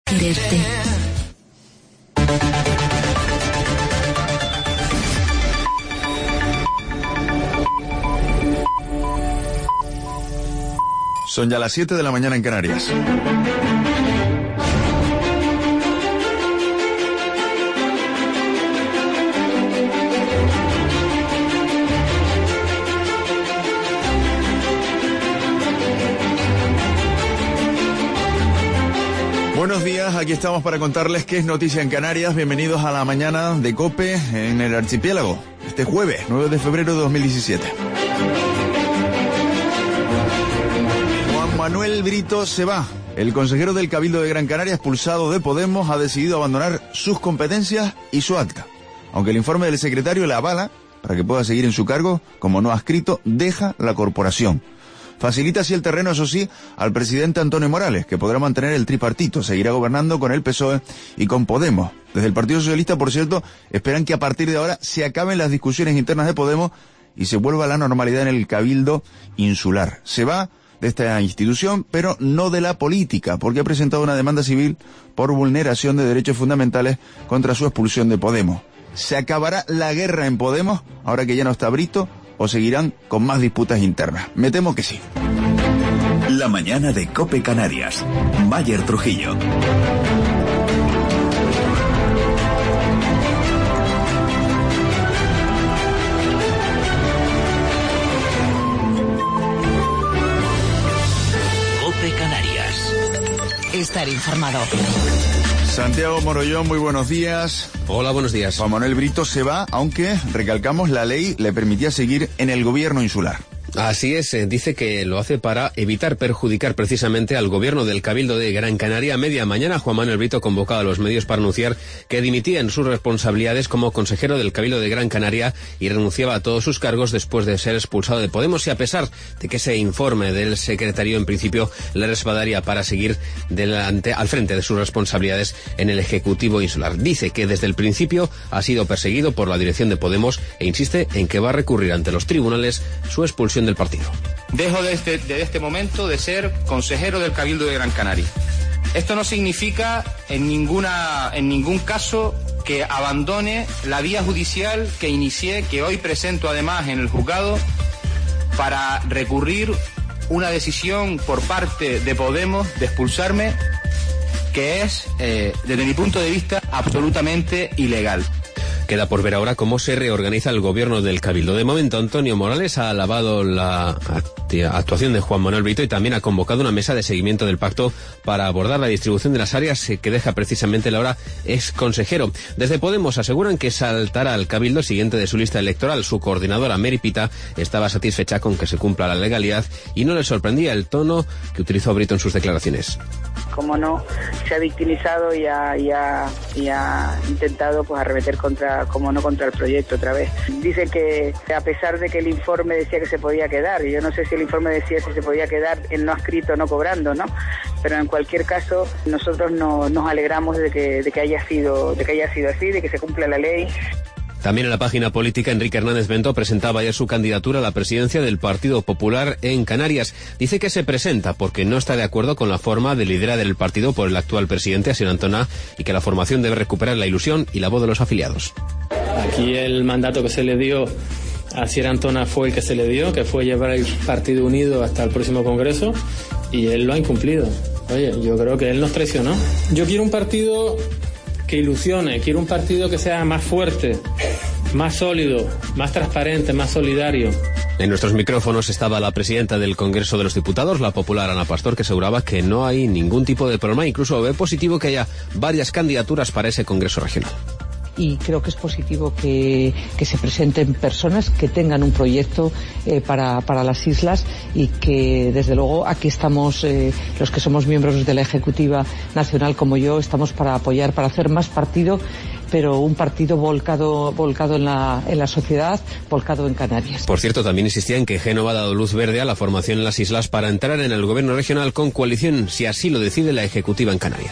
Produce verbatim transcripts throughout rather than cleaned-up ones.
Quererte. Son ya las siete de la mañana en Canarias. Buenos días, aquí estamos para contarles qué es noticia en Canarias. Bienvenidos a la mañana de COPE en el archipiélago, este jueves, nueve de febrero de dos mil diecisiete. Juan Manuel Brito se va. El consejero del Cabildo de Gran Canaria, expulsado de Podemos, ha decidido abandonar sus competencias y su acta. Aunque el informe del secretario le avala para que pueda seguir en su cargo, como no adscrito, deja la corporación. Facilita así el terreno, eso sí, al presidente Antonio Morales, que podrá mantener el tripartito, seguirá gobernando con el P S O E y con Podemos. Desde el Partido Socialista, por cierto, esperan que a partir de ahora se acaben las discusiones internas de Podemos y se vuelva a la normalidad en el Cabildo insular. Se va de esta institución, pero no de la política, porque ha presentado una demanda civil por vulneración de derechos fundamentales contra su expulsión de Podemos. ¿Se acabará la guerra en Podemos, ahora que ya no está Brito, o seguirán con más disputas internas? Me temo que sí. La mañana de COPE Canarias. Mayer Trujillo. COPE Canarias. Estar informado. Santiago Morollón, muy buenos días. Hola, buenos días. Juan Manuel Brito se va, aunque, recalcamos, la ley le permitía seguir en el gobierno insular. Así es, eh, dice que lo hace para evitar perjudicar precisamente al gobierno del Cabildo de Gran Canaria. A media mañana, Juan Manuel Brito convocaba a los medios para anunciar que dimitía en sus responsabilidades como consejero del Cabildo de Gran Canaria y renunciaba a todos sus cargos después de ser expulsado de Podemos, y a pesar de que ese informe del secretario en principio le respaldaría para seguir delante, al frente de sus responsabilidades en el Ejecutivo insular. Dice que desde el principio ha sido perseguido por la dirección de Podemos e insiste en que va a recurrir ante los tribunales su expulsión del partido. Dejo desde, desde este momento de ser consejero del Cabildo de Gran Canaria. Esto no significa en ninguna, en ningún caso que abandone la vía judicial que inicié, que hoy presento además en el juzgado, para recurrir una decisión por parte de Podemos de expulsarme, que es, eh, desde mi punto de vista, absolutamente ilegal. Queda por ver ahora cómo se reorganiza el gobierno del Cabildo. De momento, Antonio Morales ha alabado la actuación de Juan Manuel Brito y también ha convocado una mesa de seguimiento del pacto para abordar la distribución de las áreas que deja precisamente el ahora ex consejero. Desde Podemos aseguran que saltará al Cabildo siguiente de su lista electoral. Su coordinadora, Mary Pita, estaba satisfecha con que se cumpla la legalidad y no le sorprendía el tono que utilizó Brito en sus declaraciones. Como no, se ha victimizado y ha, y ha, y ha intentado pues arremeter contra, como no, contra el proyecto otra vez. Dice que a pesar de que el informe decía que se podía quedar, y yo no sé si el informe decía si se podía quedar en no adscrito, no cobrando, ¿no? Pero en cualquier caso, nosotros no, nos alegramos de que, de que haya sido, de que haya sido así, de que se cumpla la ley. También en la página política, Enrique Hernández Bento presentaba ayer su candidatura a la presidencia del Partido Popular en Canarias. Dice que se presenta porque no está de acuerdo con la forma de liderar el partido por el actual presidente, Asier Antona, y que la formación debe recuperar la ilusión y la voz de los afiliados. Aquí el mandato que se le dio a Asier Antona fue el que se le dio, que fue llevar el partido unido hasta el próximo congreso, y él lo ha incumplido. Oye, yo creo que él nos traicionó. Yo quiero un partido que ilusione, quiero un partido que sea más fuerte, más sólido, más transparente, más solidario. En nuestros micrófonos estaba la presidenta del Congreso de los Diputados, la popular Ana Pastor, que aseguraba que no hay ningún tipo de problema, incluso ve positivo que haya varias candidaturas para ese Congreso regional. Y creo que es positivo que, que se presenten personas que tengan un proyecto eh, para, para las islas, y que desde luego aquí estamos, eh, los que somos miembros de la Ejecutiva Nacional como yo, estamos para apoyar, para hacer más partido, pero un partido volcado volcado en la, en la sociedad, volcado en Canarias. Por cierto, también insistía en que Génova ha dado luz verde a la formación en las islas para entrar en el gobierno regional con coalición, si así lo decide la Ejecutiva en Canarias.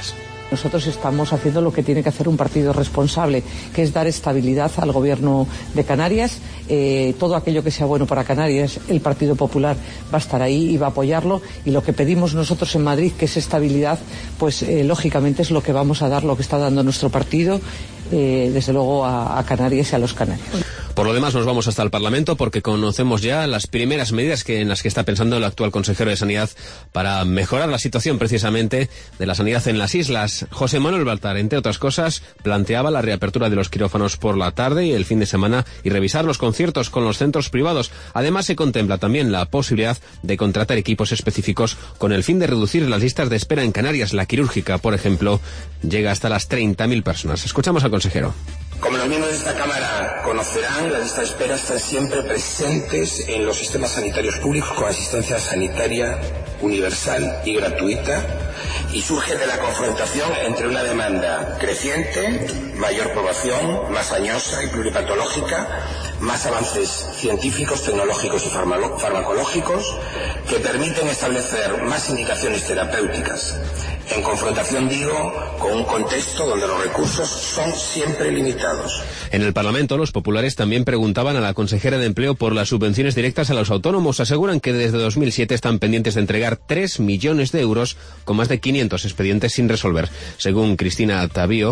Nosotros estamos haciendo lo que tiene que hacer un partido responsable, que es dar estabilidad al gobierno de Canarias. Eh, todo aquello que sea bueno para Canarias, el Partido Popular va a estar ahí y va a apoyarlo. Y lo que pedimos nosotros en Madrid, que es estabilidad, pues eh, lógicamente es lo que vamos a dar, lo que está dando nuestro partido, eh, desde luego a, a Canarias y a los canarios. Por lo demás, nos vamos hasta el Parlamento porque conocemos ya las primeras medidas que, en las que está pensando el actual consejero de Sanidad para mejorar la situación precisamente de la sanidad en las islas. José Manuel Baltar, entre otras cosas, planteaba la reapertura de los quirófanos por la tarde y el fin de semana y revisar los conciertos con los centros privados. Además, se contempla también la posibilidad de contratar equipos específicos con el fin de reducir las listas de espera en Canarias. La quirúrgica, por ejemplo, llega hasta las treinta mil personas. Escuchamos al consejero. Como los miembros de esta Cámara conocerán, las listas de espera están siempre presentes en los sistemas sanitarios públicos con asistencia sanitaria universal y gratuita y surge de la confrontación entre una demanda creciente, mayor población, más añosa y pluripatológica, más avances científicos, tecnológicos y farmacológicos que permiten establecer más indicaciones terapéuticas. En confrontación, digo, con un contexto donde los recursos son siempre limitados. En el Parlamento, los populares también preguntaban a la consejera de Empleo por las subvenciones directas a los autónomos. Aseguran que desde dos mil siete están pendientes de entregar tres millones de euros con más de quinientos expedientes sin resolver. Según Cristina Tavío,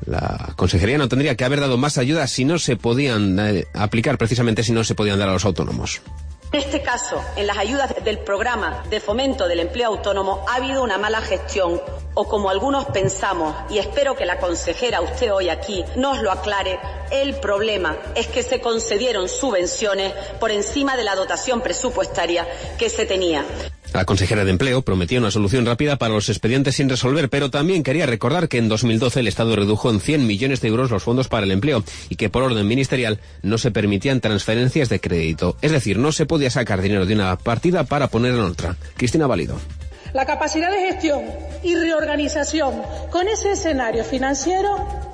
la consejería no tendría que haber dado más ayudas si no se podían eh, aplicar precisamente si no se podían dar a los autónomos. En este caso, en las ayudas del programa de fomento del empleo autónomo ha habido una mala gestión o, como algunos pensamos, y espero que la consejera, usted hoy aquí, nos lo aclare, el problema es que se concedieron subvenciones por encima de la dotación presupuestaria que se tenía. La consejera de Empleo prometía una solución rápida para los expedientes sin resolver, pero también quería recordar que en dos mil doce el Estado redujo en cien millones de euros los fondos para el empleo y que por orden ministerial no se permitían transferencias de crédito. Es decir, no se podía sacar dinero de una partida para poner en otra. Cristina Valido. La capacidad de gestión y reorganización con ese escenario financiero,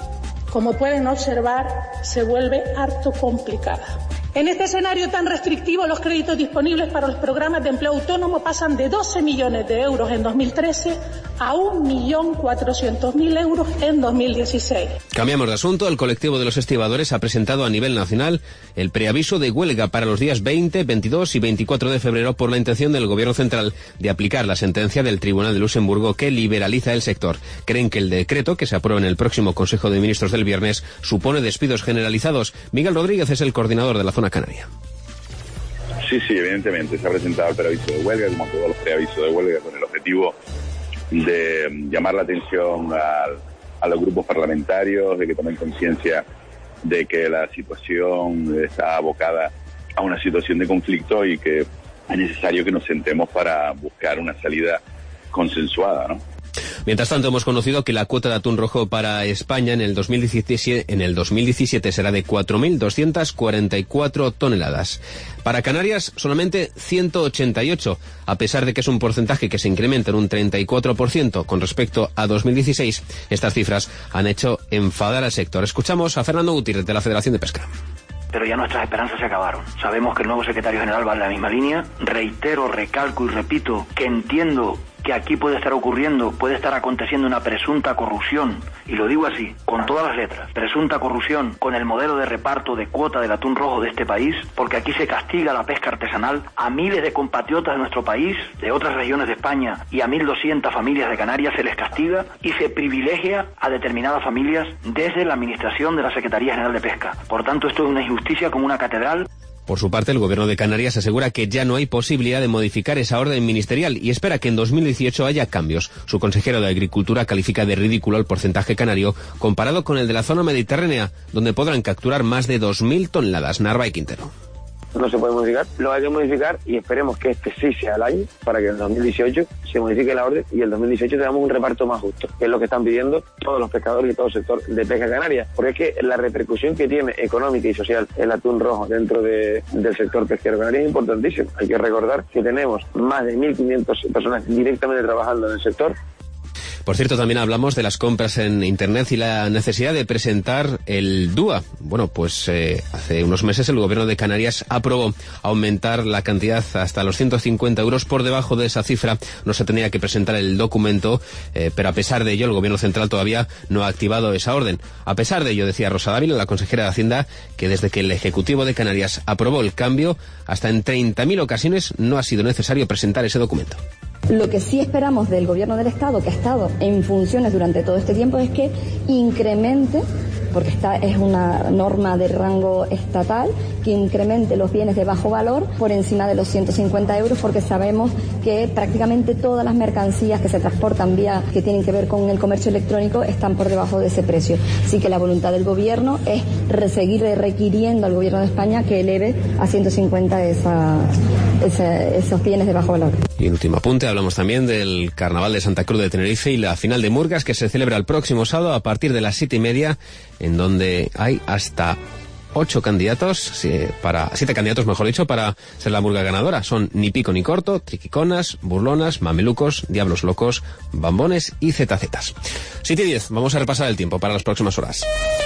como pueden observar, se vuelve harto complicada. En este escenario tan restrictivo, los créditos disponibles para los programas de empleo autónomo pasan de doce millones de euros en dos mil trece a un millón cuatrocientos mil euros en dos mil dieciséis. Cambiamos de asunto. El colectivo de los estibadores ha presentado a nivel nacional el preaviso de huelga para los días veinte, veintidós y veinticuatro de febrero por la intención del Gobierno central de aplicar la sentencia del Tribunal de Luxemburgo que liberaliza el sector. Creen que el decreto, que se apruebe en el próximo Consejo de Ministros del viernes, supone despidos generalizados. Miguel Rodríguez es el coordinador de la zona canaria. Sí, sí, evidentemente se ha presentado el preaviso de huelga, como todos los preavisos de huelga, con el objetivo de llamar la atención a, a los grupos parlamentarios, de que tomen conciencia de que la situación está abocada a una situación de conflicto y que es necesario que nos sentemos para buscar una salida consensuada, ¿no? Mientras tanto, hemos conocido que la cuota de atún rojo para España en el dos mil diecisiete, en el dos mil diecisiete será de cuatro mil doscientas cuarenta y cuatro toneladas. Para Canarias, solamente ciento ochenta y ocho, a pesar de que es un porcentaje que se incrementa en un treinta y cuatro por ciento con respecto a dos mil dieciséis. Estas cifras han hecho enfadar al sector. Escuchamos a Fernando Gutiérrez, de la Federación de Pesca. Pero ya nuestras esperanzas se acabaron. Sabemos que el nuevo secretario general va en la misma línea. Reitero, recalco y repito que entiendo que aquí puede estar ocurriendo, puede estar aconteciendo una presunta corrupción, y lo digo así, con todas las letras, presunta corrupción con el modelo de reparto de cuota del atún rojo de este país, porque aquí se castiga la pesca artesanal a miles de compatriotas de nuestro país, de otras regiones de España, y a mil doscientas familias de Canarias se les castiga y se privilegia a determinadas familias desde la administración de la Secretaría General de Pesca. Por tanto, esto es una injusticia como una catedral. Por su parte, el Gobierno de Canarias asegura que ya no hay posibilidad de modificar esa orden ministerial y espera que en dos mil dieciocho haya cambios. Su consejero de Agricultura califica de ridículo el porcentaje canario comparado con el de la zona mediterránea, donde podrán capturar más de dos mil toneladas. Narváez Quintero. No se puede modificar, lo hay que modificar y esperemos que este sí sea el año para que en el dos mil dieciocho se modifique la orden y en el dos mil dieciocho tengamos un reparto más justo, que es lo que están pidiendo todos los pescadores y todo el sector de pesca canaria, porque es que la repercusión que tiene económica y social el atún rojo dentro de, del sector pesquero canario es importantísimo. Hay que recordar que tenemos más de mil quinientas personas directamente trabajando en el sector. Por cierto, también hablamos de las compras en Internet y la necesidad de presentar el D U A. Bueno, pues eh, hace unos meses el gobierno de Canarias aprobó aumentar la cantidad hasta los ciento cincuenta euros. Por debajo de esa cifra no se tenía que presentar el documento, eh, pero a pesar de ello el gobierno central todavía no ha activado esa orden. A pesar de ello, decía Rosa Dávila, la consejera de Hacienda, que desde que el Ejecutivo de Canarias aprobó el cambio, hasta en treinta mil ocasiones no ha sido necesario presentar ese documento. Lo que sí esperamos del Gobierno del Estado, que ha estado en funciones durante todo este tiempo, es que incremente, porque esta es una norma de rango estatal, que incremente los bienes de bajo valor por encima de los ciento cincuenta euros, porque sabemos que prácticamente todas las mercancías que se transportan vía, que tienen que ver con el comercio electrónico, están por debajo de ese precio. Así que la voluntad del Gobierno es seguir requiriendo al Gobierno de España que eleve a ciento cincuenta esa, esa, esos bienes de bajo valor. Y en último apunte, hablamos también del Carnaval de Santa Cruz de Tenerife y la final de Murgas, que se celebra el próximo sábado a partir de las siete y media, en donde hay hasta ocho candidatos, para siete candidatos, mejor dicho, para ser la murga ganadora. Son Ni Pico Ni Corto, Triquiconas, Burlonas, Mamelucos, Diablos Locos, Bambones y Zetazetas. siete y diez, vamos a repasar el tiempo para las próximas horas.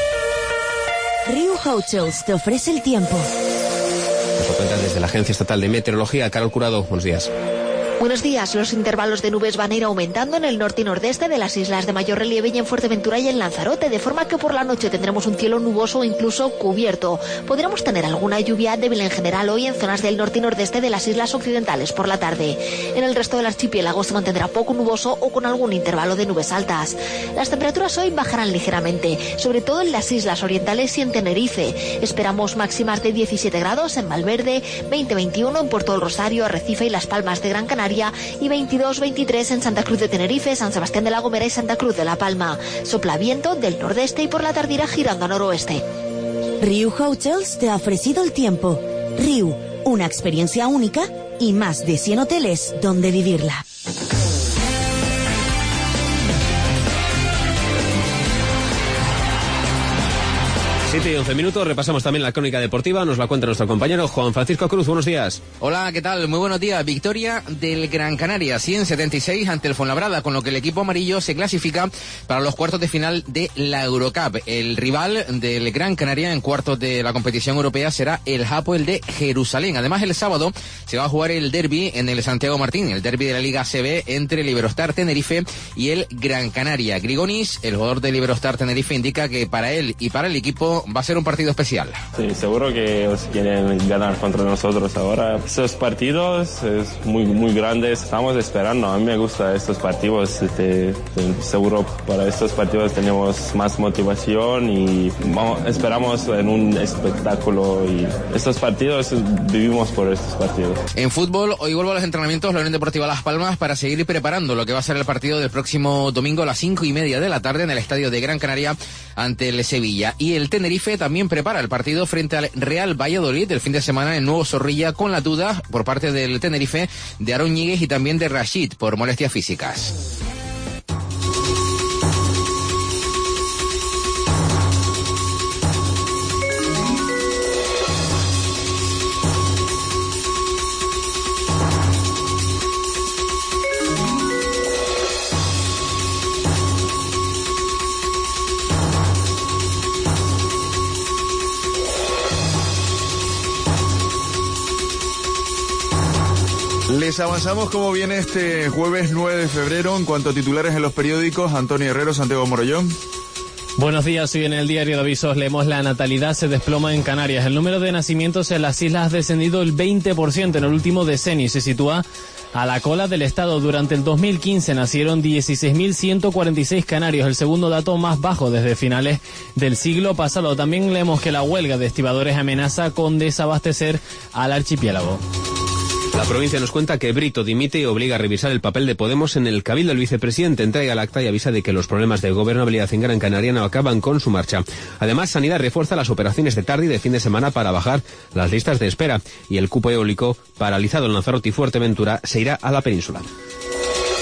Riu Hotels te ofrece el tiempo. Nos lo cuenta desde la Agencia Estatal de Meteorología, Carol Curado. Buenos días. Buenos días. Los intervalos de nubes van a ir aumentando en el norte y nordeste de las islas de mayor relieve y en Fuerteventura y en Lanzarote, de forma que por la noche tendremos un cielo nuboso o incluso cubierto. Podremos tener alguna lluvia débil en general hoy en zonas del norte y nordeste de las islas occidentales por la tarde. En el resto del archipiélago se mantendrá poco nuboso o con algún intervalo de nubes altas. Las temperaturas hoy bajarán ligeramente, sobre todo en las islas orientales y en Tenerife. Esperamos máximas de diecisiete grados en Valverde, veinte veintiuno en Puerto del Rosario, Arrecife y Las Palmas de Gran Canaria, y veintidós veintitrés en Santa Cruz de Tenerife, San Sebastián de la Gomera y Santa Cruz de la Palma. Sopla viento del nordeste y por la tarde irá girando a noroeste. Riu Hotels te ha ofrecido el tiempo. Riu, una experiencia única y más de cien hoteles donde vivirla. siete y once minutos, repasamos también la crónica deportiva, nos la cuenta nuestro compañero Juan Francisco Cruz. Buenos días. Hola, ¿qué tal? Muy buenos días. Victoria del Gran Canaria, cien setenta y seis ante el Fuenlabrada, con lo que el equipo amarillo se clasifica para los cuartos de final de la Eurocup. El rival del Gran Canaria en cuartos de la competición europea será el Hapoel de Jerusalén. Además, el sábado se va a jugar el derbi en el Santiago Martín, el derbi de la Liga A C B entre el Iberostar Tenerife y el Gran Canaria. Grigonis, el jugador del Iberostar Tenerife, indica que para él y para el equipo va a ser un partido especial. Sí, seguro que ellos quieren ganar contra nosotros ahora. Estos partidos es muy muy grandes. Estamos esperando. A mí me gustan estos partidos. Este, seguro para estos partidos tenemos más motivación y vamos, esperamos en un espectáculo. Y estos partidos vivimos por estos partidos. En fútbol, hoy vuelvo a los entrenamientos la Unión Deportiva Las Palmas para seguir preparando lo que va a ser el partido del próximo domingo a las cinco y media de la tarde en el estadio de Gran Canaria ante el Sevilla. Y el Tenerife también prepara el partido frente al Real Valladolid el fin de semana en Nuevo Zorrilla, con la duda por parte del Tenerife de Aaron Ñíguez y también de Rashid por molestias físicas. Les avanzamos cómo viene este jueves nueve de febrero en cuanto a titulares en los periódicos. Antonio Herrero, Santiago Morollón. Buenos días, hoy en el diario de avisos leemos: la natalidad se desploma en Canarias. El número de nacimientos en las islas ha descendido el veinte por ciento en el último decenio y se sitúa a la cola del Estado. Durante el dos mil quince nacieron dieciséis mil ciento cuarenta y seis canarios, el segundo dato más bajo desde finales del siglo pasado. También leemos que la huelga de estibadores amenaza con desabastecer al archipiélago. La provincia nos cuenta que Brito dimite y obliga a revisar el papel de Podemos en el Cabildo. El vicepresidente entrega el acta y avisa de que los problemas de gobernabilidad en Gran Canaria no acaban con su marcha. Además, Sanidad refuerza las operaciones de tarde y de fin de semana para bajar las listas de espera. Y el cupo eólico, paralizado en Lanzarote y Fuerteventura, se irá a la península.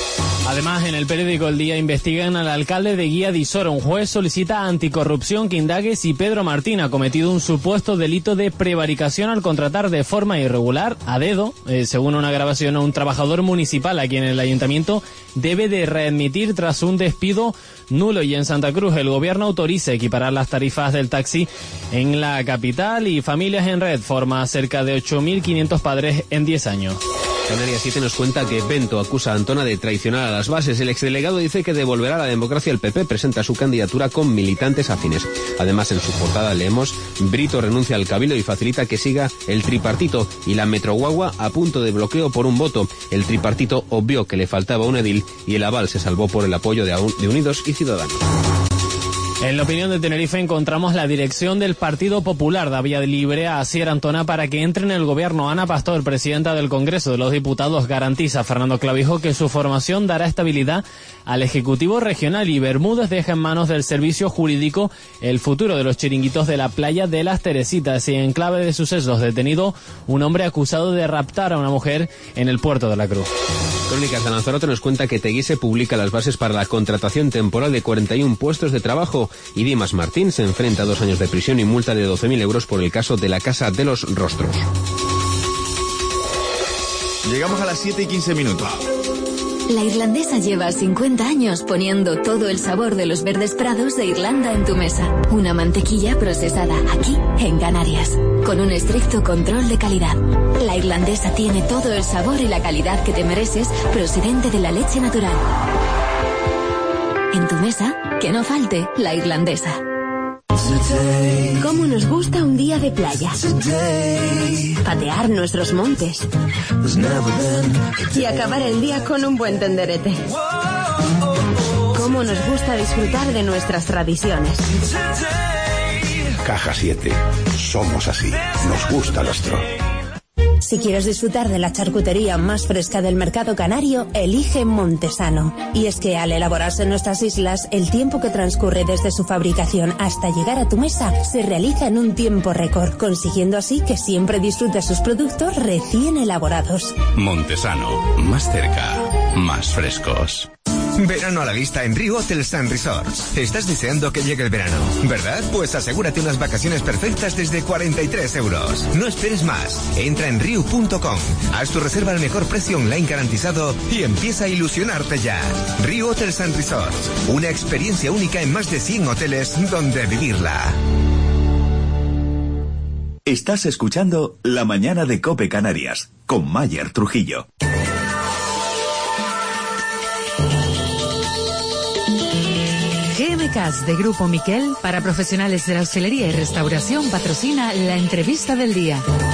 Además, en el periódico El Día investigan al alcalde de Guía de Isora. Un juez solicita a Anticorrupción que indague si Pedro Martín ha cometido un supuesto delito de prevaricación al contratar de forma irregular, a dedo, eh, según una grabación, a un trabajador municipal a quien el ayuntamiento debe de readmitir tras un despido nulo. Y en Santa Cruz el gobierno autoriza equiparar las tarifas del taxi en la capital, y Familias en Red forma cerca de ocho mil quinientos padres en diez años. Canarias siete nos cuenta que Bento acusa a Antona de traicionar a las bases. El exdelegado dice que devolverá la democracia al P P, presenta su candidatura con militantes afines. Además, en su portada leemos: Brito renuncia al Cabildo y facilita que siga el tripartito, y la Metroguagua a punto de bloqueo por un voto. El tripartito obvió que le faltaba un edil y el aval se salvó por el apoyo de, de Unidos y Ciudadanos. En la Opinión de Tenerife encontramos la dirección del Partido Popular da vía libre a Asier Antona para que entre en el gobierno. Ana Pastor, presidenta del Congreso de los Diputados, garantiza a Fernando Clavijo que su formación dará estabilidad al Ejecutivo Regional, y Bermúdez deja en manos del Servicio Jurídico el futuro de los chiringuitos de la playa de las Teresitas. Y en clave de sucesos, detenido un hombre acusado de raptar a una mujer en el puerto de la Cruz. Crónicas de Lanzarote nos cuenta que Teguise publica las bases para la contratación temporal de cuarenta y uno puestos de trabajo, y Dimas Martín se enfrenta a dos años de prisión y multa de doce mil euros por el caso de la Casa de los Rostros. Llegamos a las siete y quince minutos. La Irlandesa lleva cincuenta años poniendo todo el sabor de los verdes prados de Irlanda en tu mesa. Una mantequilla procesada aquí, en Canarias, con un estricto control de calidad. La Irlandesa tiene todo el sabor y la calidad que te mereces, procedente de la leche natural. En tu mesa, que no falte la Irlandesa. ¿Cómo nos gusta un día de playa? Patear nuestros montes y acabar el día con un buen tenderete. ¿Cómo nos gusta disfrutar de nuestras tradiciones? Caja siete. Somos así. Nos gusta nuestro. Si quieres disfrutar de la charcutería más fresca del mercado canario, elige Montesano. Y es que al elaborarse en nuestras islas, el tiempo que transcurre desde su fabricación hasta llegar a tu mesa se realiza en un tiempo récord, consiguiendo así que siempre disfrutes sus productos recién elaborados. Montesano. Más cerca. Más frescos. Verano a la vista en Riu Hotels and Resorts. ¿Estás deseando que llegue el verano, verdad? Pues asegúrate unas vacaciones perfectas desde cuarenta y tres euros. No esperes más. Entra en riu punto com, haz tu reserva al mejor precio online garantizado y empieza a ilusionarte ya. Riu Hotels and Resorts. Una experiencia única en más de cien hoteles donde vivirla. Estás escuchando La Mañana de COPE Canarias con Mayer Trujillo. G M K S de Grupo Miquel, para profesionales de la hostelería y restauración, patrocina la entrevista del día.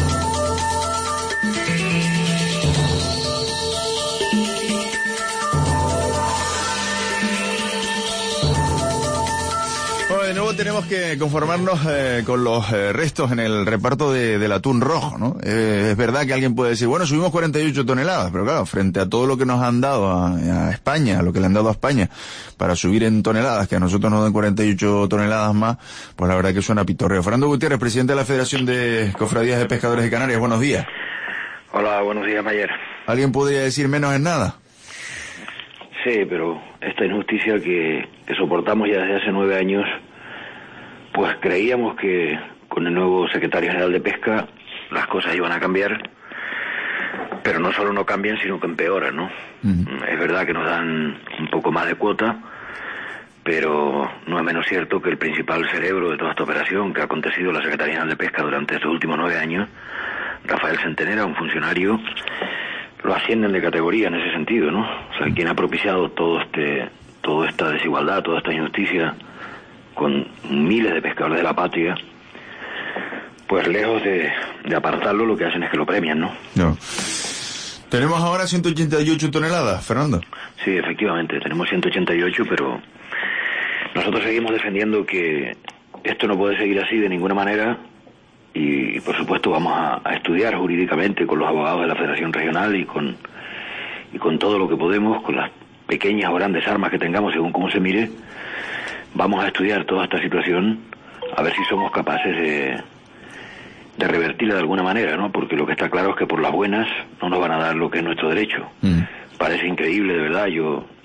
Bueno, de nuevo tenemos que conformarnos eh, con los eh, restos en el reparto de, del atún rojo, ¿no? Eh, es verdad que alguien puede decir, bueno, subimos cuarenta y ocho toneladas, pero claro, frente a todo lo que nos han dado a, a España, a lo que le han dado a España para subir en toneladas, que a nosotros nos den cuarenta y ocho toneladas más, pues la verdad que suena pitorreo. Fernando Gutiérrez, presidente de la Federación de Cofradías de Pescadores de Canarias, buenos días. Hola, buenos días, Mayer. ¿Alguien podría decir menos en nada? Sí, pero esta injusticia que, que soportamos ya desde hace nueve años, pues creíamos que con el nuevo secretario general de Pesca las cosas iban a cambiar, pero no solo no cambian, sino que empeoran, ¿no? Uh-huh. Es verdad que nos dan un poco más de cuota, pero no es menos cierto que el principal cerebro de toda esta operación que ha acontecido la Secretaría General de Pesca durante estos últimos nueve años, Rafael Centenera, un funcionario, lo ascienden de categoría en ese sentido, ¿no? O sea, quien ha propiciado todo este, toda esta desigualdad, toda esta injusticia con miles de pescadores de la patria, pues lejos de, de apartarlo, lo que hacen es que lo premian, ¿no? No. Tenemos ahora ciento ochenta y ocho toneladas, Fernando. Sí, efectivamente, tenemos ciento ochenta y ocho, pero nosotros seguimos defendiendo que esto no puede seguir así de ninguna manera. Y, por supuesto, vamos a, a estudiar jurídicamente con los abogados de la Federación Regional y con y con todo lo que podemos, con las pequeñas o grandes armas que tengamos, según cómo se mire, vamos a estudiar toda esta situación, a ver si somos capaces de, de revertirla de alguna manera, ¿no? Porque lo que está claro es que por las buenas no nos van a dar lo que es nuestro derecho. Mm. Parece increíble, de verdad. Yo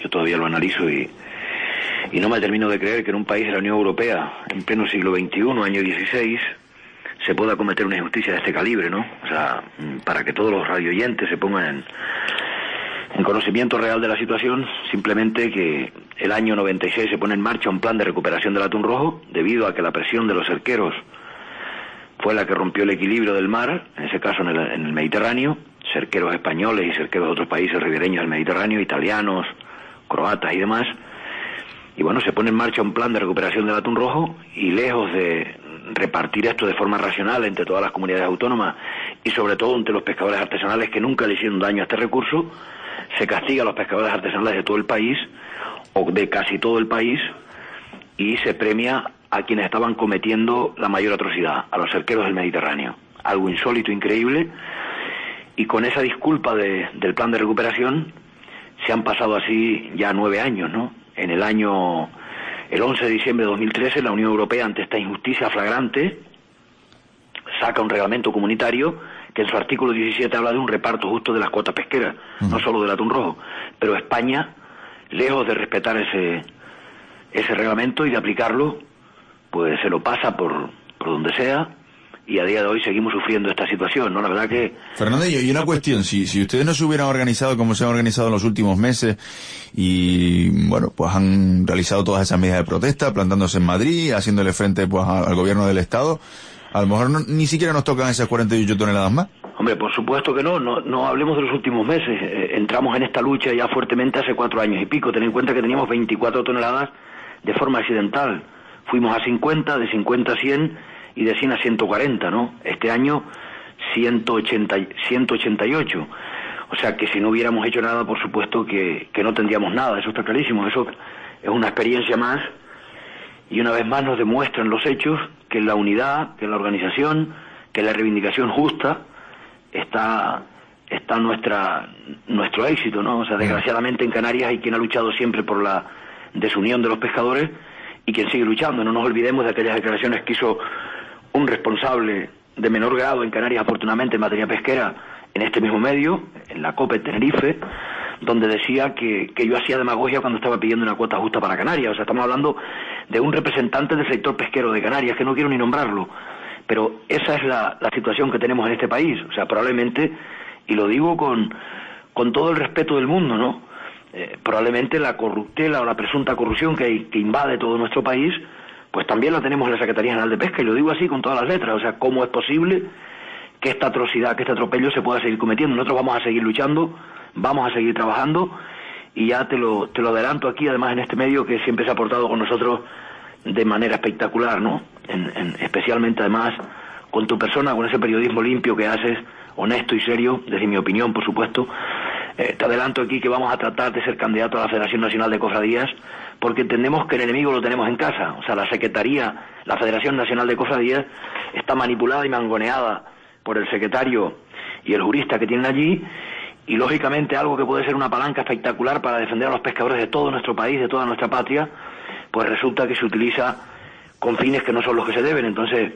yo todavía lo analizo y, y no me termino de creer que en un país de la Unión Europea, en pleno siglo veintiuno, año dieciséis, se pueda cometer una injusticia de este calibre, ¿no? O sea, para que todos los radioyentes se pongan en, en conocimiento real de la situación, simplemente que el año noventa y seis se pone en marcha un plan de recuperación del atún rojo, debido a que la presión de los cerqueros fue la que rompió el equilibrio del mar, en ese caso en el, en el Mediterráneo, cerqueros españoles y cerqueros de otros países ribereños del Mediterráneo, italianos, croatas y demás. Y bueno, se pone en marcha un plan de recuperación del atún rojo y lejos de repartir esto de forma racional entre todas las comunidades autónomas y sobre todo entre los pescadores artesanales que nunca le hicieron daño a este recurso, se castiga a los pescadores artesanales de todo el país o de casi todo el país y se premia a quienes estaban cometiendo la mayor atrocidad, a los cerqueros del Mediterráneo. Algo insólito, increíble, y con esa disculpa de, del plan de recuperación se han pasado así ya nueve años, ¿no? En el año, el once de diciembre de dos mil trece, la Unión Europea, ante esta injusticia flagrante, saca un reglamento comunitario que en su artículo diecisiete habla de un reparto justo de las cuotas pesqueras, uh-huh. no solo del atún rojo, pero España, lejos de respetar ese, ese reglamento y de aplicarlo, pues se lo pasa por, por donde sea, y a día de hoy seguimos sufriendo esta situación, ¿no? La verdad que... Fernando, y una cuestión, si, si ustedes no se hubieran organizado como se han organizado en los últimos meses y, bueno, pues han realizado todas esas medidas de protesta, plantándose en Madrid, haciéndole frente pues al gobierno del Estado, a lo mejor no, ni siquiera nos tocan esas cuarenta y ocho toneladas más. Hombre, por supuesto que no, no, no hablemos de los últimos meses, eh, entramos en esta lucha ya fuertemente hace cuatro años y pico, ten en cuenta que teníamos veinticuatro toneladas de forma accidental, fuimos a cincuenta, de cincuenta a cien y de cien a ciento cuarenta, ¿no? Este año ciento ochenta, ciento ochenta y ocho, o sea que si no hubiéramos hecho nada, por supuesto que, que no tendríamos nada, eso está clarísimo, eso es una experiencia más y una vez más nos demuestran los hechos que la unidad, que la organización, que la reivindicación justa está está nuestra nuestro éxito, ¿no? O sea, desgraciadamente en Canarias hay quien ha luchado siempre por la desunión de los pescadores y quien sigue luchando. No nos olvidemos de aquellas declaraciones que hizo un responsable de menor grado en Canarias, afortunadamente en materia pesquera, en este mismo medio, en la COPE Tenerife, donde decía que, que yo hacía demagogia cuando estaba pidiendo una cuota justa para Canarias. O sea, estamos hablando de un representante del sector pesquero de Canarias, que no quiero ni nombrarlo, pero esa es la, la situación que tenemos en este país. O sea, probablemente, y lo digo con, con todo el respeto del mundo, ¿no? Eh, probablemente la corruptela o la presunta corrupción que, que invade todo nuestro país, pues también la tenemos en la Secretaría General de Pesca, y lo digo así con todas las letras. O sea, ¿cómo es posible que esta atrocidad, que este atropello se pueda seguir cometiendo? Nosotros vamos a seguir luchando, vamos a seguir trabajando, y ya te lo, te lo adelanto aquí, además en este medio que siempre se ha portado con nosotros de manera espectacular, ¿no? En, en, especialmente además con tu persona, con ese periodismo limpio que haces, honesto y serio, desde mi opinión, por supuesto. Eh, te adelanto aquí que vamos a tratar de ser candidato a la Federación Nacional de Cofradías, porque entendemos que el enemigo lo tenemos en casa. O sea, la Secretaría, la Federación Nacional de Cofradías, está manipulada y mangoneada por el secretario y el jurista que tienen allí, y lógicamente algo que puede ser una palanca espectacular para defender a los pescadores de todo nuestro país, de toda nuestra patria, pues resulta que se utiliza con fines que no son los que se deben. Entonces,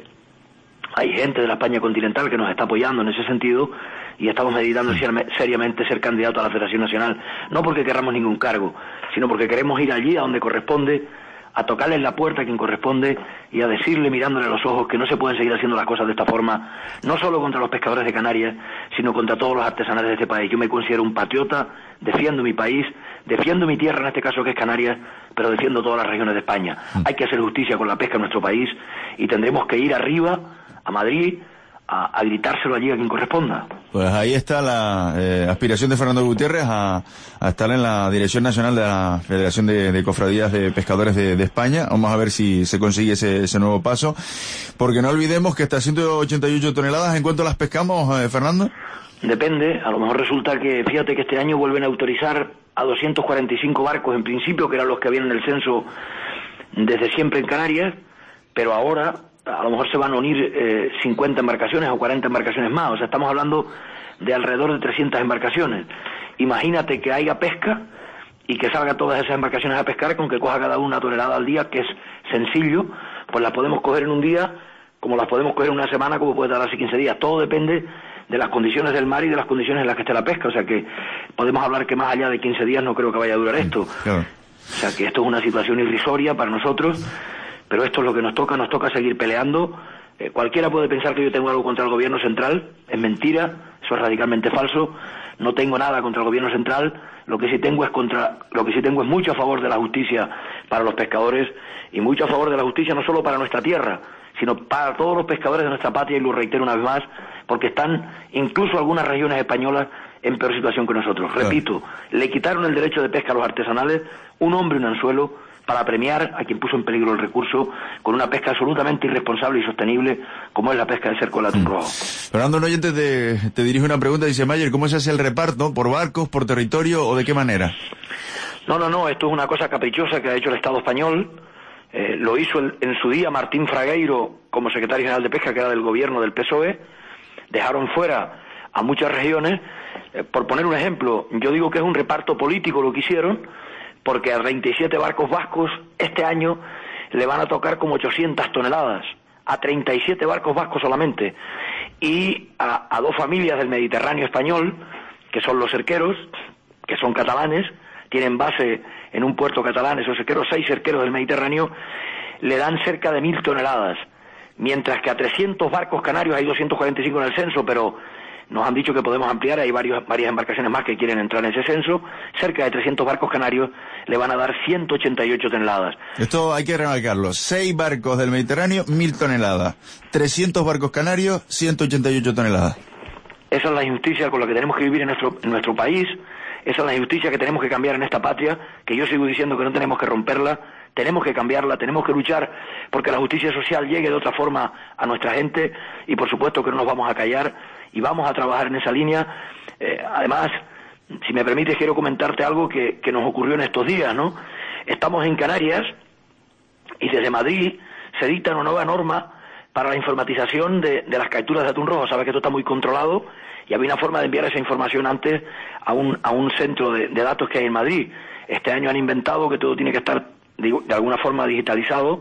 hay gente de la España continental que nos está apoyando en ese sentido, y estamos meditando seriamente ser candidato a la Federación Nacional, no porque querramos ningún cargo, sino porque queremos ir allí a donde corresponde, a tocarle en la puerta a quien corresponde y a decirle mirándole a los ojos que no se pueden seguir haciendo las cosas de esta forma, no solo contra los pescadores de Canarias, sino contra todos los artesanales de este país. Yo me considero un patriota, defiendo mi país, defiendo mi tierra, en este caso que es Canarias, pero defiendo todas las regiones de España. Hay que hacer justicia con la pesca en nuestro país, y tendremos que ir arriba, a Madrid, a, a gritárselo allí a quien corresponda. Pues ahí está la eh, aspiración de Fernando Gutiérrez a, a estar en la Dirección Nacional de la Federación de, de Cofradías de Pescadores de, de España. Vamos a ver si se consigue ese, ese nuevo paso, porque no olvidemos que hasta ciento ochenta y ocho toneladas, ¿en cuánto las pescamos, eh, Fernando? Depende, a lo mejor resulta que, fíjate que este año vuelven a autorizar a doscientos cuarenta y cinco barcos, en principio, que eran los que habían en el censo desde siempre en Canarias, pero ahora a lo mejor se van a unir eh, cincuenta embarcaciones o cuarenta embarcaciones más. O sea, estamos hablando de alrededor de trescientas embarcaciones. Imagínate que haya pesca y que salga todas esas embarcaciones a pescar, con que coja cada una tonelada al día, que es sencillo, pues las podemos coger en un día, como las podemos coger en una semana, como puede tardarse quince días. Todo depende de las condiciones del mar y de las condiciones en las que esté la pesca. O sea que podemos hablar que más allá de quince días no creo que vaya a durar esto. Claro. O sea que esto es una situación irrisoria para nosotros, pero esto es lo que nos toca, nos toca seguir peleando. Eh, cualquiera puede pensar que yo tengo algo contra el gobierno central, es mentira, eso es radicalmente falso. No tengo nada contra el gobierno central, lo que sí tengo es contra, lo que sí tengo es mucho a favor de la justicia para los pescadores y mucho a favor de la justicia no solo para nuestra tierra, sino para todos los pescadores de nuestra patria, y lo reitero una vez más, porque están incluso algunas regiones españolas en peor situación que nosotros. Repito, le quitaron el derecho de pesca a los artesanales, un hombre y un anzuelo, para premiar a quien puso en peligro el recurso con una pesca absolutamente irresponsable y sostenible como es la pesca del cerco del atún rojo. Fernando, un oyente te, te dirige una pregunta, dice: Mayer, ¿cómo se hace el reparto? ¿Por barcos, por territorio o de qué manera? No, no, no, esto es una cosa caprichosa que ha hecho el Estado español. Eh, lo hizo el, en su día Martín Fragueiro como secretario general de Pesca, que era del gobierno del P S O E. Dejaron fuera a muchas regiones. Eh, por poner un ejemplo, yo digo que es un reparto político lo que hicieron, porque a treinta y siete barcos vascos este año le van a tocar como ochocientas toneladas, a treinta y siete barcos vascos solamente, y a, a dos familias del Mediterráneo español, que son los cerqueros, que son catalanes, tienen base en un puerto catalán, esos cerqueros, seis cerqueros del Mediterráneo, le dan cerca de mil toneladas, mientras que a trescientos barcos canarios, hay doscientos cuarenta y cinco en el censo, pero nos han dicho que podemos ampliar, hay varios, varias embarcaciones más que quieren entrar en ese censo, cerca de trescientos barcos canarios le van a dar ciento ochenta y ocho toneladas. Esto hay que remarcarlo, seis barcos del Mediterráneo, mil toneladas, trescientos barcos canarios, ciento ochenta y ocho toneladas. Esa es la injusticia con la que tenemos que vivir en nuestro, en nuestro país, esa es la injusticia que tenemos que cambiar en esta patria, que yo sigo diciendo que no tenemos que romperla, tenemos que cambiarla, tenemos que luchar porque la justicia social llegue de otra forma a nuestra gente, y por supuesto que no nos vamos a callar y vamos a trabajar en esa línea. Eh, además, si me permites, quiero comentarte algo que, que nos ocurrió en estos días, ¿no? Estamos en Canarias y desde Madrid se dicta una nueva norma para la informatización de, de las capturas de atún rojo. Sabes que esto está muy controlado y había una forma de enviar esa información antes a un, a un centro de, de datos que hay en Madrid. Este año han inventado que todo tiene que estar de, de alguna forma digitalizado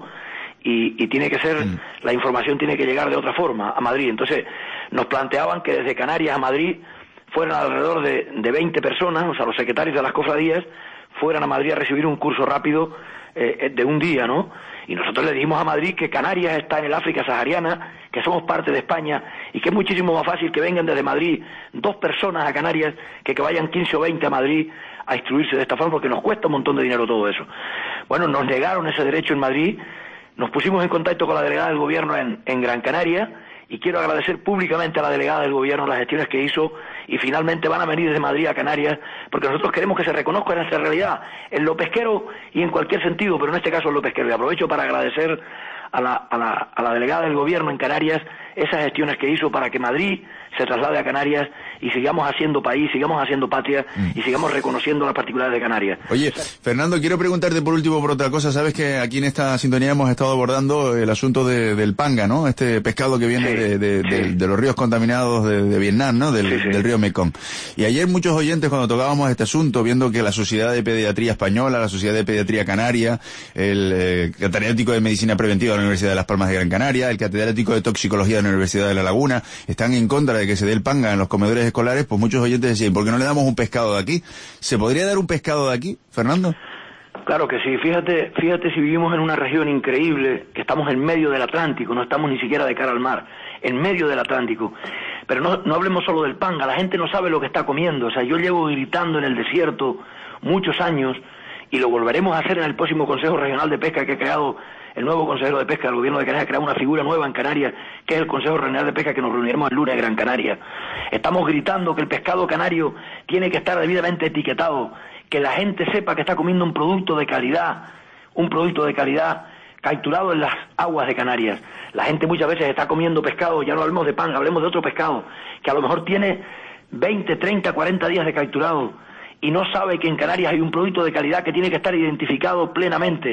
y, y tiene que ser, mm. la información tiene que llegar de otra forma a Madrid. Entonces nos planteaban que desde Canarias a Madrid fueran alrededor de, de veinte personas, o sea, los secretarios de las cofradías fueran a Madrid a recibir un curso rápido eh, de un día, ¿no? Y nosotros le dijimos a Madrid que Canarias está en el África sahariana, que somos parte de España y que es muchísimo más fácil que vengan desde Madrid dos personas a Canarias que que vayan quince o veinte a Madrid a instruirse de esta forma, porque nos cuesta un montón de dinero todo eso. Bueno, nos negaron ese derecho en Madrid, nos pusimos en contacto con la delegada del gobierno en, en Gran Canaria, y quiero agradecer públicamente a la delegada del gobierno las gestiones que hizo, y finalmente van a venir desde Madrid a Canarias, porque nosotros queremos que se reconozca nuestra realidad en lo pesquero y en cualquier sentido, pero en este caso en lo pesquero. Y aprovecho para agradecer a la, a la, a la delegada del gobierno en Canarias esas gestiones que hizo para que Madrid se traslade a Canarias y sigamos haciendo país, sigamos haciendo patria y sigamos reconociendo las particularidades de Canarias. Oye, Fernando, quiero preguntarte por último por otra cosa. Sabes que aquí en esta sintonía hemos estado abordando el asunto de, del panga, ¿no? Este pescado que viene sí, de, de, sí. de, de los ríos contaminados de, de Vietnam, ¿no? Del, sí, sí. del río Mekong. Y ayer muchos oyentes, cuando tocábamos este asunto, viendo que la Sociedad de Pediatría Española, la Sociedad de Pediatría Canaria, el eh, catedrático de Medicina Preventiva de la Universidad de Las Palmas de Gran Canaria, el catedrático de Toxicología de la Universidad de La Laguna, están en contra de que se dé el panga en los comedores escolares, pues muchos oyentes decían, ¿por qué no le damos un pescado de aquí? ¿Se podría dar un pescado de aquí, Fernando? Claro que sí, fíjate, fíjate si vivimos en una región increíble, que estamos en medio del Atlántico, no estamos ni siquiera de cara al mar, en medio del Atlántico. Pero no, no hablemos solo del panga, la gente no sabe lo que está comiendo. O sea, yo llevo gritando en el desierto muchos años, y lo volveremos a hacer en el próximo Consejo Regional de Pesca que ha creado el nuevo consejero de Pesca del Gobierno de Canarias, ha creado una figura nueva en Canarias, que es el Consejo Regional de Pesca, que nos reuniremos el lunes en Gran Canaria. Estamos gritando que el pescado canario tiene que estar debidamente etiquetado, que la gente sepa que está comiendo un producto de calidad, un producto de calidad capturado en las aguas de Canarias. La gente muchas veces está comiendo pescado, ya no hablemos de pan, hablemos de otro pescado, que a lo mejor tiene veinte, treinta, cuarenta días de capturado, y no sabe que en Canarias hay un producto de calidad que tiene que estar identificado plenamente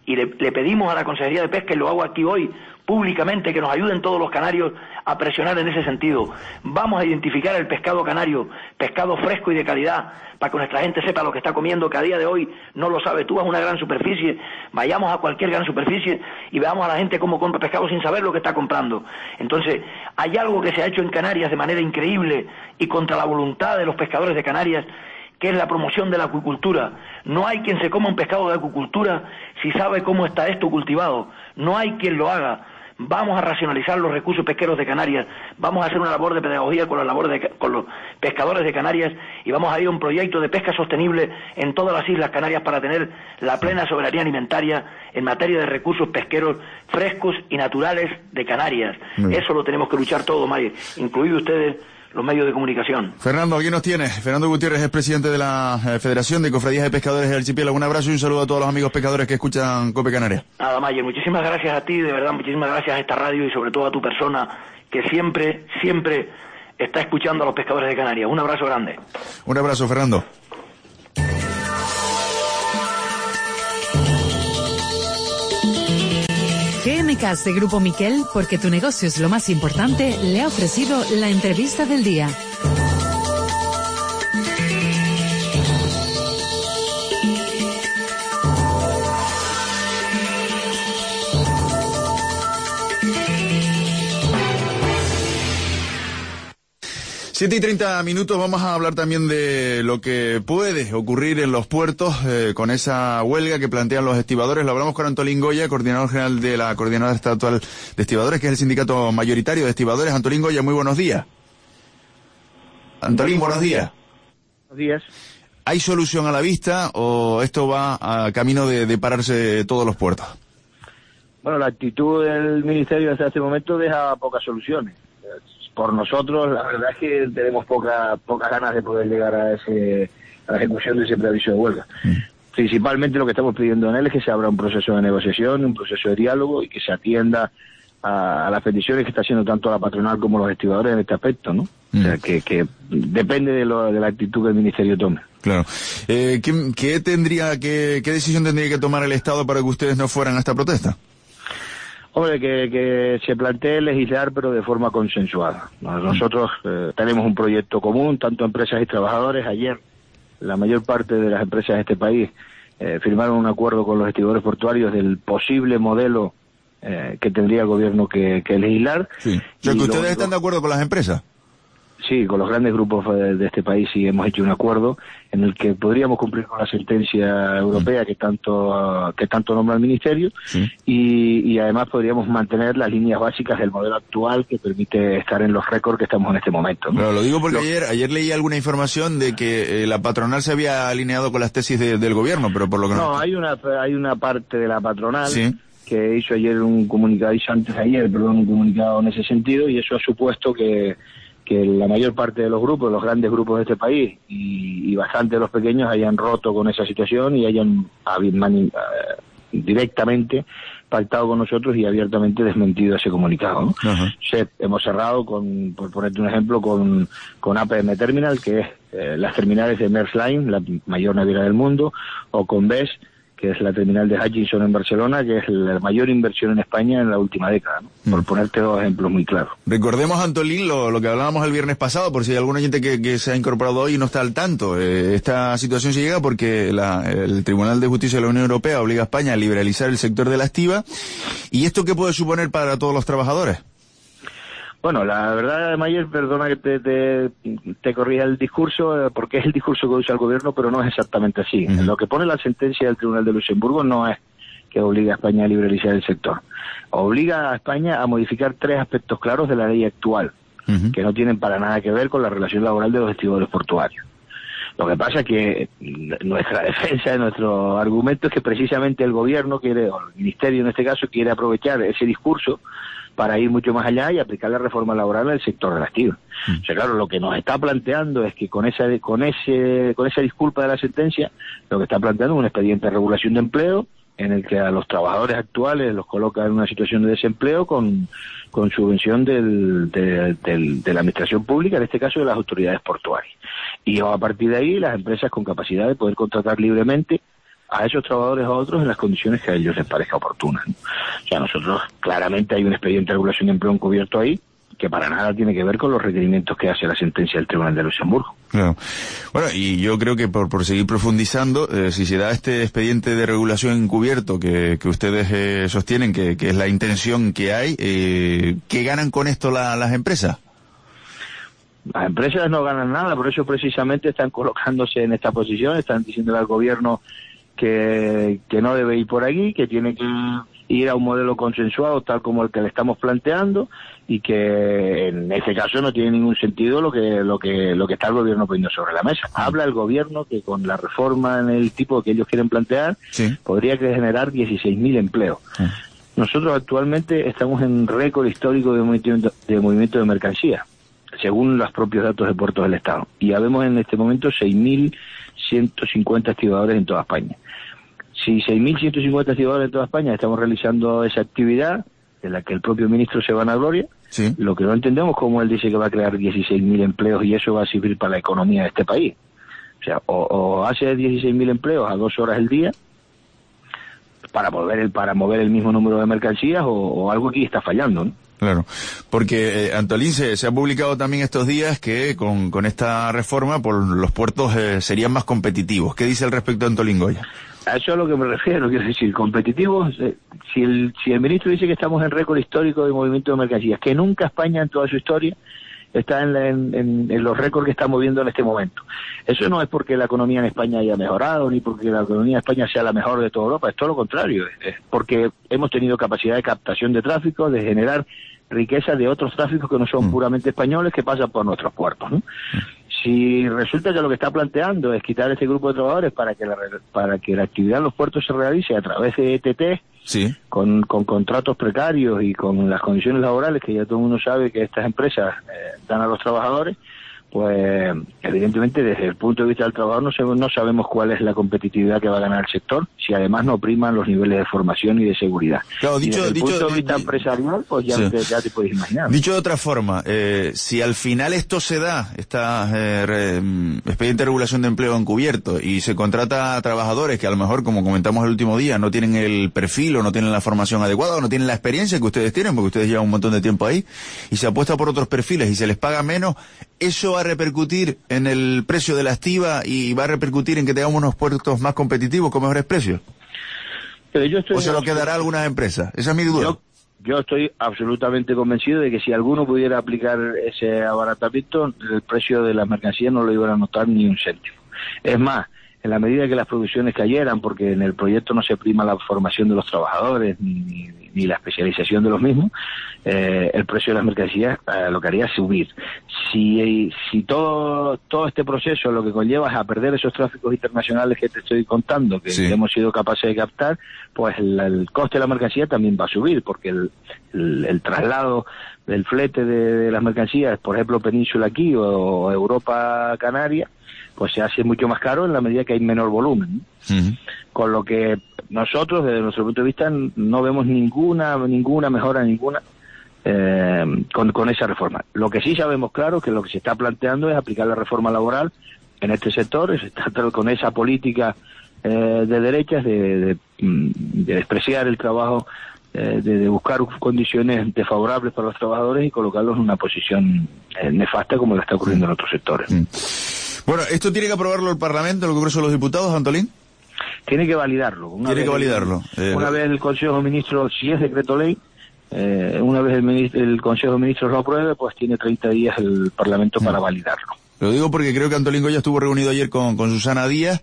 y le, le pedimos a la Consejería de Pesca, y lo hago aquí hoy públicamente, que nos ayuden todos los canarios a presionar en ese sentido. Vamos a identificar el pescado canario, pescado fresco y de calidad, para que nuestra gente sepa lo que está comiendo, que a día de hoy no lo sabe. Tú vas a una gran superficie, vayamos a cualquier gran superficie y veamos a la gente cómo compra pescado sin saber lo que está comprando. Entonces, hay algo que se ha hecho en Canarias de manera increíble y contra la voluntad de los pescadores de Canarias, que es la promoción de la acuicultura. No hay quien se coma un pescado de acuicultura si sabe cómo está esto cultivado. No hay quien lo haga. Vamos a racionalizar los recursos pesqueros de Canarias, vamos a hacer una labor de pedagogía con, la labor de, con los pescadores de Canarias, y vamos a ir a un proyecto de pesca sostenible en todas las Islas Canarias para tener la plena soberanía alimentaria en materia de recursos pesqueros frescos y naturales de Canarias. Eso lo tenemos que luchar todos, Mayer, incluidos ustedes, los medios de comunicación. Fernando, aquí nos tiene. Fernando Gutiérrez es presidente de la eh, Federación de Cofradías de Pescadores del Archipiélago. Un abrazo y un saludo a todos los amigos pescadores que escuchan Cope Canarias. Nada, Mayer, muchísimas gracias a ti, de verdad, muchísimas gracias a esta radio y sobre todo a tu persona, que siempre, siempre está escuchando a los pescadores de Canarias. Un abrazo grande. Un abrazo, Fernando. G M Cas de Grupo Miquel, porque tu negocio es lo más importante, le ha ofrecido la entrevista del día. Siete y treinta minutos, vamos a hablar también de lo que puede ocurrir en los puertos eh, con esa huelga que plantean los estibadores. Lo hablamos con Antolín Goya, coordinador general de la Coordinadora Estatal de Estibadores, que es el sindicato mayoritario de estibadores. Antolín Goya, muy buenos días. Antolín, buenos días. Buenos días. ¿Hay solución a la vista o esto va a camino de, de pararse todos los puertos? Bueno, la actitud del Ministerio hasta este momento deja pocas soluciones. Por nosotros, la verdad es que tenemos poca, pocas ganas de poder llegar a ese a la ejecución de ese preaviso de huelga. Mm. Principalmente lo que estamos pidiendo en él es que se abra un proceso de negociación, un proceso de diálogo y que se atienda a, a las peticiones que está haciendo tanto la patronal como los estibadores en este aspecto, ¿no? Mm. O sea, que, que depende de, lo, de la actitud que el Ministerio tome. Claro. Eh, ¿qué, qué tendría, qué, qué decisión tendría que tomar el Estado para que ustedes no fueran a esta protesta? Hombre, que, que se plantee legislar, pero de forma consensuada. Nosotros eh, tenemos un proyecto común, tanto empresas y trabajadores. Ayer, la mayor parte de las empresas de este país eh, firmaron un acuerdo con los estibadores portuarios del posible modelo eh, que tendría el gobierno que, que legislar. Sí. O sea, que ustedes lo, están de acuerdo con las empresas. Sí, con los grandes grupos de, de este país sí hemos hecho un acuerdo en el que podríamos cumplir con la sentencia europea que tanto uh, que tanto nombra el Ministerio, sí. y, y además podríamos mantener las líneas básicas del modelo actual que permite estar en los récords que estamos en este momento, ¿no? Claro, lo digo porque lo... ayer ayer leí alguna información de que eh, la patronal se había alineado con las tesis de, del gobierno, pero por lo que no... No, hay una, hay una parte de la patronal... ¿Sí? Que hizo ayer un comunicado, hizo antes de ayer, perdón, un comunicado en ese sentido, y eso ha supuesto que que la mayor parte de los grupos, los grandes grupos de este país y, y bastante de los pequeños hayan roto con esa situación y hayan mani, uh, directamente pactado con nosotros y abiertamente desmentido ese comunicado, ¿no? Uh-huh. Se, hemos cerrado, con, por ponerte un ejemplo, con, con A P M Terminal, que es eh, las terminales de Maersk Line, la mayor naviera del mundo, o con B E S, que es la terminal de Hutchinson en Barcelona, que es la mayor inversión en España en la última década, ¿no? Mm. Por ponerte dos ejemplos muy claros. Recordemos, Antolín, lo, lo que hablábamos el viernes pasado, por si hay algún oyente que, que se ha incorporado hoy y no está al tanto. Eh, esta situación se llega porque la, el Tribunal de Justicia de la Unión Europea obliga a España a liberalizar el sector de la estiba. ¿Y esto qué puede suponer para todos los trabajadores? Bueno, la verdad, Mayer, perdona que te, te, te corrija el discurso, porque es el discurso que usa el gobierno, pero no es exactamente así. Uh-huh. Lo que pone la sentencia del Tribunal de Luxemburgo no es que obliga a España a liberalizar el sector. Obliga a España a modificar tres aspectos claros de la ley actual, uh-huh. que no tienen para nada que ver con la relación laboral de los estibadores portuarios. Lo que pasa es que nuestra defensa, nuestro argumento es que precisamente el gobierno quiere, o el ministerio en este caso, quiere aprovechar ese discurso para ir mucho más allá y aplicar la reforma laboral al sector de la estiba. Mm. O sea, claro, lo que nos está planteando es que con esa con ese con esa disculpa de la sentencia, lo que está planteando es un expediente de regulación de empleo en el que a los trabajadores actuales los coloca en una situación de desempleo con, con subvención del, de, del, de la administración pública, en este caso de las autoridades portuarias. Y a partir de ahí las empresas con capacidad de poder contratar libremente a esos trabajadores o a otros en las condiciones que a ellos les parezca oportunas, ¿no? O sea, nosotros claramente hay un expediente de regulación de empleo encubierto ahí que para nada tiene que ver con los requerimientos que hace la sentencia del Tribunal de Luxemburgo. Claro. Bueno, y yo creo que por, por seguir profundizando, eh, si se da este expediente de regulación encubierto que, que ustedes eh, sostienen que, que es la intención que hay, eh, ¿qué ganan con esto la, las empresas? Las empresas no ganan nada, por eso precisamente están colocándose en esta posición, están diciendo al gobierno que, que no debe ir por aquí, que tiene que ir a un modelo consensuado tal como el que le estamos planteando, y que en este caso no tiene ningún sentido lo que lo que lo que está el gobierno poniendo sobre la mesa. Habla el gobierno que con la reforma en el tipo que ellos quieren plantear, sí, podría generar dieciséis mil empleos. Sí. Nosotros actualmente estamos en récord histórico de movimiento de, movimiento de mercancías, según los propios datos de Puertos del Estado, y habemos en este momento seis mil ciento cincuenta activadores en toda España. Si seis mil ciento cincuenta activadores en toda España estamos realizando esa actividad, de la que el propio ministro se vanagloria, sí, lo que no entendemos es cómo él dice que va a crear dieciséis mil empleos y eso va a servir para la economía de este país. O sea, o, o hace dieciséis mil empleos a dos horas el día para mover el, para mover el mismo número de mercancías, o, o algo aquí está fallando, ¿no? Claro, porque eh, Antolín, se, se ha publicado también estos días que con, con esta reforma por los puertos eh, serían más competitivos. ¿Qué dice al respecto Antolín Goya? A eso es a lo que me refiero, quiero decir, competitivos, eh, si el si el ministro dice que estamos en récord histórico de movimiento de mercancías, que nunca España en toda su historia está en, la, en, en, en los récords que estamos viendo en este momento. Eso no es porque la economía en España haya mejorado, ni porque la economía en España sea la mejor de toda Europa, es todo lo contrario, es porque hemos tenido capacidad de captación de tráfico, de generar riqueza de otros tráficos que no son mm. puramente españoles, que pasan por nuestros puertos, ¿no? Si resulta que lo que está planteando es quitar este grupo de trabajadores para que la, para que la actividad en los puertos se realice a través de E T T, sí, con, con contratos precarios y con las condiciones laborales que ya todo el mundo sabe que estas empresas eh, dan a los trabajadores, pues evidentemente desde el punto de vista del trabajador no, se, no sabemos cuál es la competitividad que va a ganar el sector si además no priman los niveles de formación y de seguridad. Claro, dicho, y desde el dicho, punto de vista empresarial, pues ya, sí, te, ya te puedes imaginar. Dicho de otra forma, eh, si al final esto se da, esta eh, re, expediente de regulación de empleo encubierto, y se contrata a trabajadores que a lo mejor, como comentamos el último día, no tienen el perfil o no tienen la formación adecuada o no tienen la experiencia que ustedes tienen, porque ustedes llevan un montón de tiempo ahí, y se apuesta por otros perfiles y se les paga menos, ¿eso va a repercutir en el precio de la estiba y va a repercutir en que tengamos unos puertos más competitivos con mejores precios? Pero yo estoy ¿O se lo quedará a algunas empresas? Esa es mi duda. Yo, yo estoy absolutamente convencido de que si alguno pudiera aplicar ese abaratamiento, el precio de las mercancías no lo iban a notar ni un céntimo. Es más, en la medida que las producciones cayeran, porque en el proyecto no se prima la formación de los trabajadores ni, ni, ni la especialización de los mismos, eh, el precio de las mercancías eh, lo que haría es subir. Si, si todo todo este proceso lo que conlleva es a perder esos tráficos internacionales que te estoy contando, que sí, hemos sido capaces de captar, pues el, el coste de la mercancía también va a subir, porque el, el, el traslado del flete de, de las mercancías, por ejemplo, Península aquí o, o Europa Canaria, pues se hace mucho más caro en la medida que hay menor volumen, ¿no? Uh-huh. Con lo que nosotros, desde nuestro punto de vista, no vemos ninguna ninguna mejora, ninguna eh, con, con esa reforma. Lo que sí sabemos claro es que lo que se está planteando es aplicar la reforma laboral en este sector, se está con esa política eh, de derechas de, de, de despreciar el trabajo, eh, de, de buscar condiciones desfavorables para los trabajadores y colocarlos en una posición eh, nefasta como la está ocurriendo en otros sectores. Uh-huh. Bueno, ¿esto tiene que aprobarlo el Parlamento, el Congreso de los Diputados, Antolín? Tiene que validarlo. Una tiene vez, que validarlo. Eh, una vez el Consejo de Ministros, si es decreto ley, eh, una vez el, ministro, el Consejo de Ministros lo apruebe, pues tiene treinta días el Parlamento mm. para validarlo. Lo digo porque creo que Antolín Goya estuvo reunido ayer con, con Susana Díaz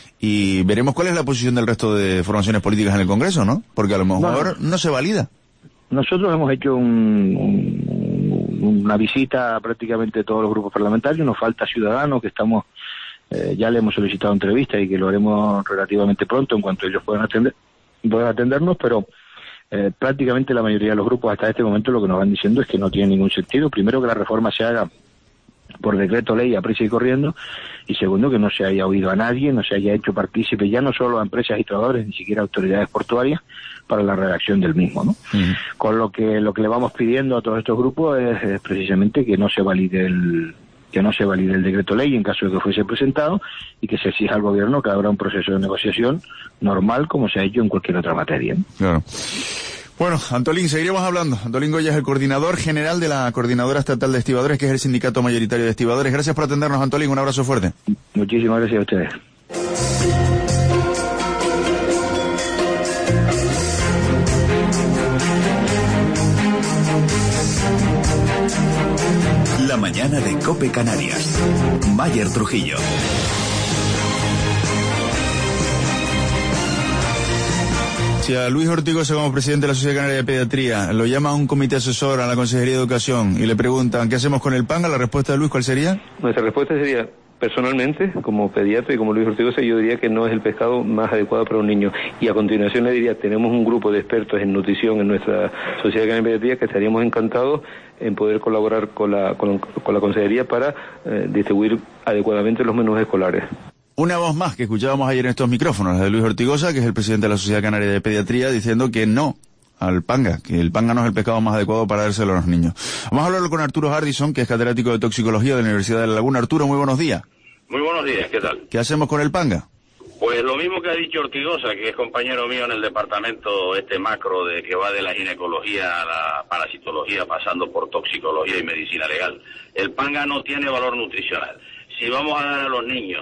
y veremos cuál es la posición del resto de formaciones políticas en el Congreso, ¿no? Porque a lo mejor no, no se valida. Nosotros hemos hecho un... un una visita a prácticamente todos los grupos parlamentarios, nos falta Ciudadanos, que estamos, eh, ya le hemos solicitado entrevistas y que lo haremos relativamente pronto en cuanto ellos puedan atender, puedan atendernos, pero eh, prácticamente la mayoría de los grupos hasta este momento lo que nos van diciendo es que no tiene ningún sentido. Primero, que la reforma se haga por decreto ley a prisa y corriendo, y segundo, que no se haya oído a nadie, no se haya hecho partícipe ya no solo a empresas y trabajadores, ni siquiera a autoridades portuarias para la redacción del mismo, ¿no? Uh-huh. Con lo que lo que le vamos pidiendo a todos estos grupos es, es precisamente que no se valide el, que no se valide el decreto ley en caso de que fuese presentado y que se exija al gobierno que abra un proceso de negociación normal como se ha hecho en cualquier otra materia. Claro. Bueno, Antolín, seguiremos hablando. Antolín Goya es el coordinador general de la Coordinadora Estatal de Estibadores, que es el sindicato mayoritario de estibadores. Gracias por atendernos, Antolín. Un abrazo fuerte. Muchísimas gracias a ustedes. La mañana de COPE Canarias. Mayer Trujillo. Si a Luis Ortigosa, como presidente de la Sociedad Canaria de Pediatría, lo llama a un comité asesor a la Consejería de Educación y le preguntan ¿qué hacemos con el panga? La respuesta de Luis, ¿cuál sería? Nuestra respuesta sería, personalmente, como pediatra y como Luis Ortigosa, yo diría que no es el pescado más adecuado para un niño. Y a continuación le diría, tenemos un grupo de expertos en nutrición en nuestra Sociedad Canaria de Pediatría que estaríamos encantados en poder colaborar con la, con, con la Consejería para eh, distribuir adecuadamente los menús escolares. Una voz más que escuchábamos ayer en estos micrófonos, la de Luis Ortigosa, que es el presidente de la Sociedad Canaria de Pediatría, diciendo que no al panga, que el panga no es el pescado más adecuado para dárselo a los niños. Vamos a hablarlo con Arturo Hardison, que es catedrático de toxicología de la Universidad de La Laguna. Arturo, muy buenos días. Muy buenos días, ¿qué tal? ¿Qué hacemos con el panga? Pues lo mismo que ha dicho Ortigosa, que es compañero mío en el departamento este macro de que va de la ginecología a la parasitología, pasando por toxicología y medicina legal. El panga no tiene valor nutricional. Si vamos a dar a los niños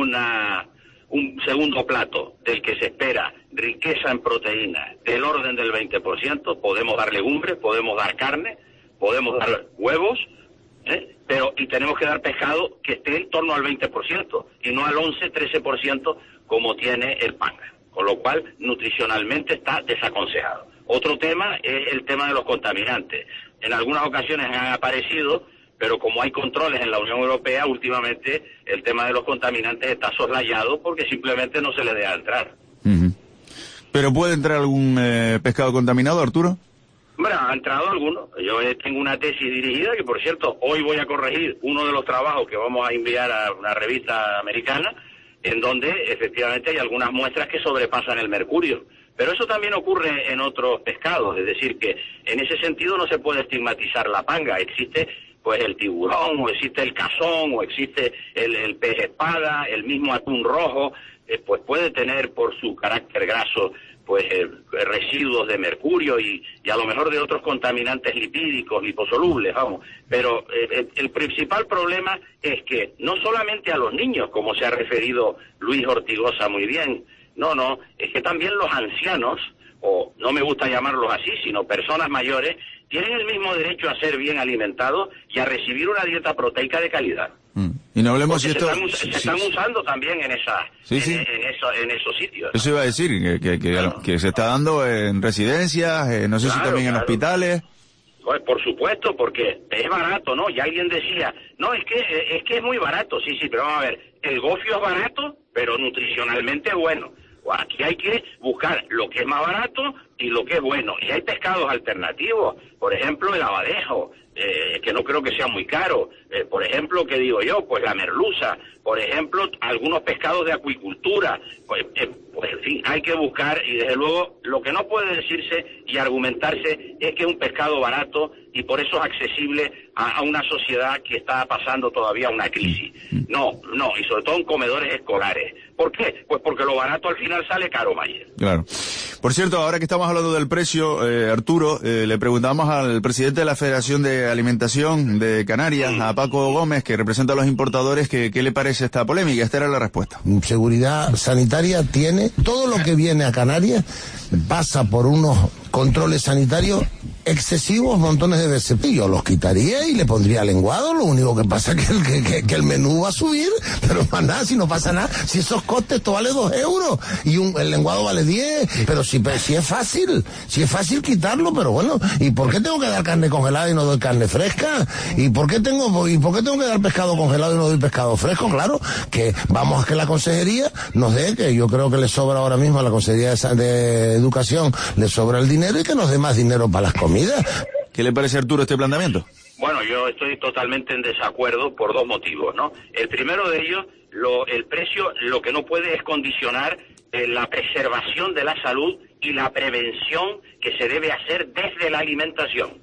una un segundo plato del que se espera riqueza en proteínas del orden del veinte por ciento, podemos dar legumbres, podemos dar carne, podemos dar huevos, ¿eh? pero y tenemos que dar pescado que esté en torno al veinte por ciento y no al once, trece por ciento como tiene el panga, con lo cual nutricionalmente está desaconsejado. Otro tema es el tema de los contaminantes. En algunas ocasiones han aparecido, pero como hay controles en la Unión Europea, últimamente el tema de los contaminantes está soslayado porque simplemente no se le deja entrar. Uh-huh. ¿Pero puede entrar algún eh, pescado contaminado, Arturo? Bueno, ha entrado alguno. Yo eh, tengo una tesis dirigida que, por cierto, hoy voy a corregir uno de los trabajos que vamos a enviar a una revista americana, en donde efectivamente hay algunas muestras que sobrepasan el mercurio. Pero eso también ocurre en otros pescados, es decir, que en ese sentido no se puede estigmatizar la panga. Existe pues el tiburón, o existe el cazón, o existe el, el pez espada, el mismo atún rojo, eh, pues puede tener por su carácter graso pues eh, residuos de mercurio y, y a lo mejor de otros contaminantes lipídicos, liposolubles, vamos. Pero eh, el, el principal problema es que no solamente a los niños, como se ha referido Luis Ortigosa muy bien, no, no, es que también los ancianos, o no me gusta llamarlos así, sino personas mayores, tienen el mismo derecho a ser bien alimentados y a recibir una dieta proteica de calidad. Mm. Y no hablemos si esto... Se están, sí, se están sí, usando también en esa, sí, en, sí. en, eso, en esos sitios. Eso iba a decir, que, que, que, claro. que se está dando en residencias, eh, no sé Claro, si también claro. en hospitales. Pues por supuesto, porque es barato, ¿no? Y alguien decía, no, es que es que es muy barato, sí, sí, pero vamos a ver, el gofio es barato, pero nutricionalmente es bueno. Aquí hay que buscar lo que es más barato y lo que es bueno. Y hay pescados alternativos, por ejemplo, el abadejo, eh, que no creo que sea muy caro. Eh, por ejemplo, ¿qué digo yo? Pues la merluza. Por ejemplo, algunos pescados de acuicultura. Pues, eh, pues en fin, hay que buscar y desde luego lo que no puede decirse y argumentarse es que es un pescado barato y por eso es accesible a, a una sociedad que está pasando todavía una crisis. No, no, y sobre todo en comedores escolares. ¿Por qué? Pues porque lo barato al final sale caro, Mayer. Claro. Por cierto, ahora que estamos hablando del precio, eh, Arturo, eh, le preguntamos al presidente de la Federación de Alimentación de Canarias, a Paco Gómez, que representa a los importadores, que qué le parece esta polémica. Esta era la respuesta. Seguridad sanitaria tiene, todo lo que viene a Canarias pasa por unos controles sanitarios excesivos montones de veces. Yo los quitaría y le pondría lenguado, lo único que pasa es que el, que, que, que el menú va a subir, pero más nada, si no pasa nada, si esos costes, esto vale dos euros y un, el lenguado vale diez, pero si, si es fácil, si es fácil quitarlo, pero bueno, ¿y por qué tengo que dar carne congelada y no doy carne fresca? ¿Y por qué tengo, y por qué tengo que dar pescado congelado y no doy pescado fresco? Claro, que vamos a que la consejería nos dé, que yo creo que le sobra ahora mismo a la consejería de, de educación, le sobra el dinero y que nos dé más dinero para las comidas. ¿Qué le parece, Arturo, este planteamiento? Bueno, yo estoy totalmente en desacuerdo por dos motivos, ¿no? El primero de ellos, lo, el precio, lo que no puede es condicionar eh, la preservación de la salud y la prevención que se debe hacer desde la alimentación.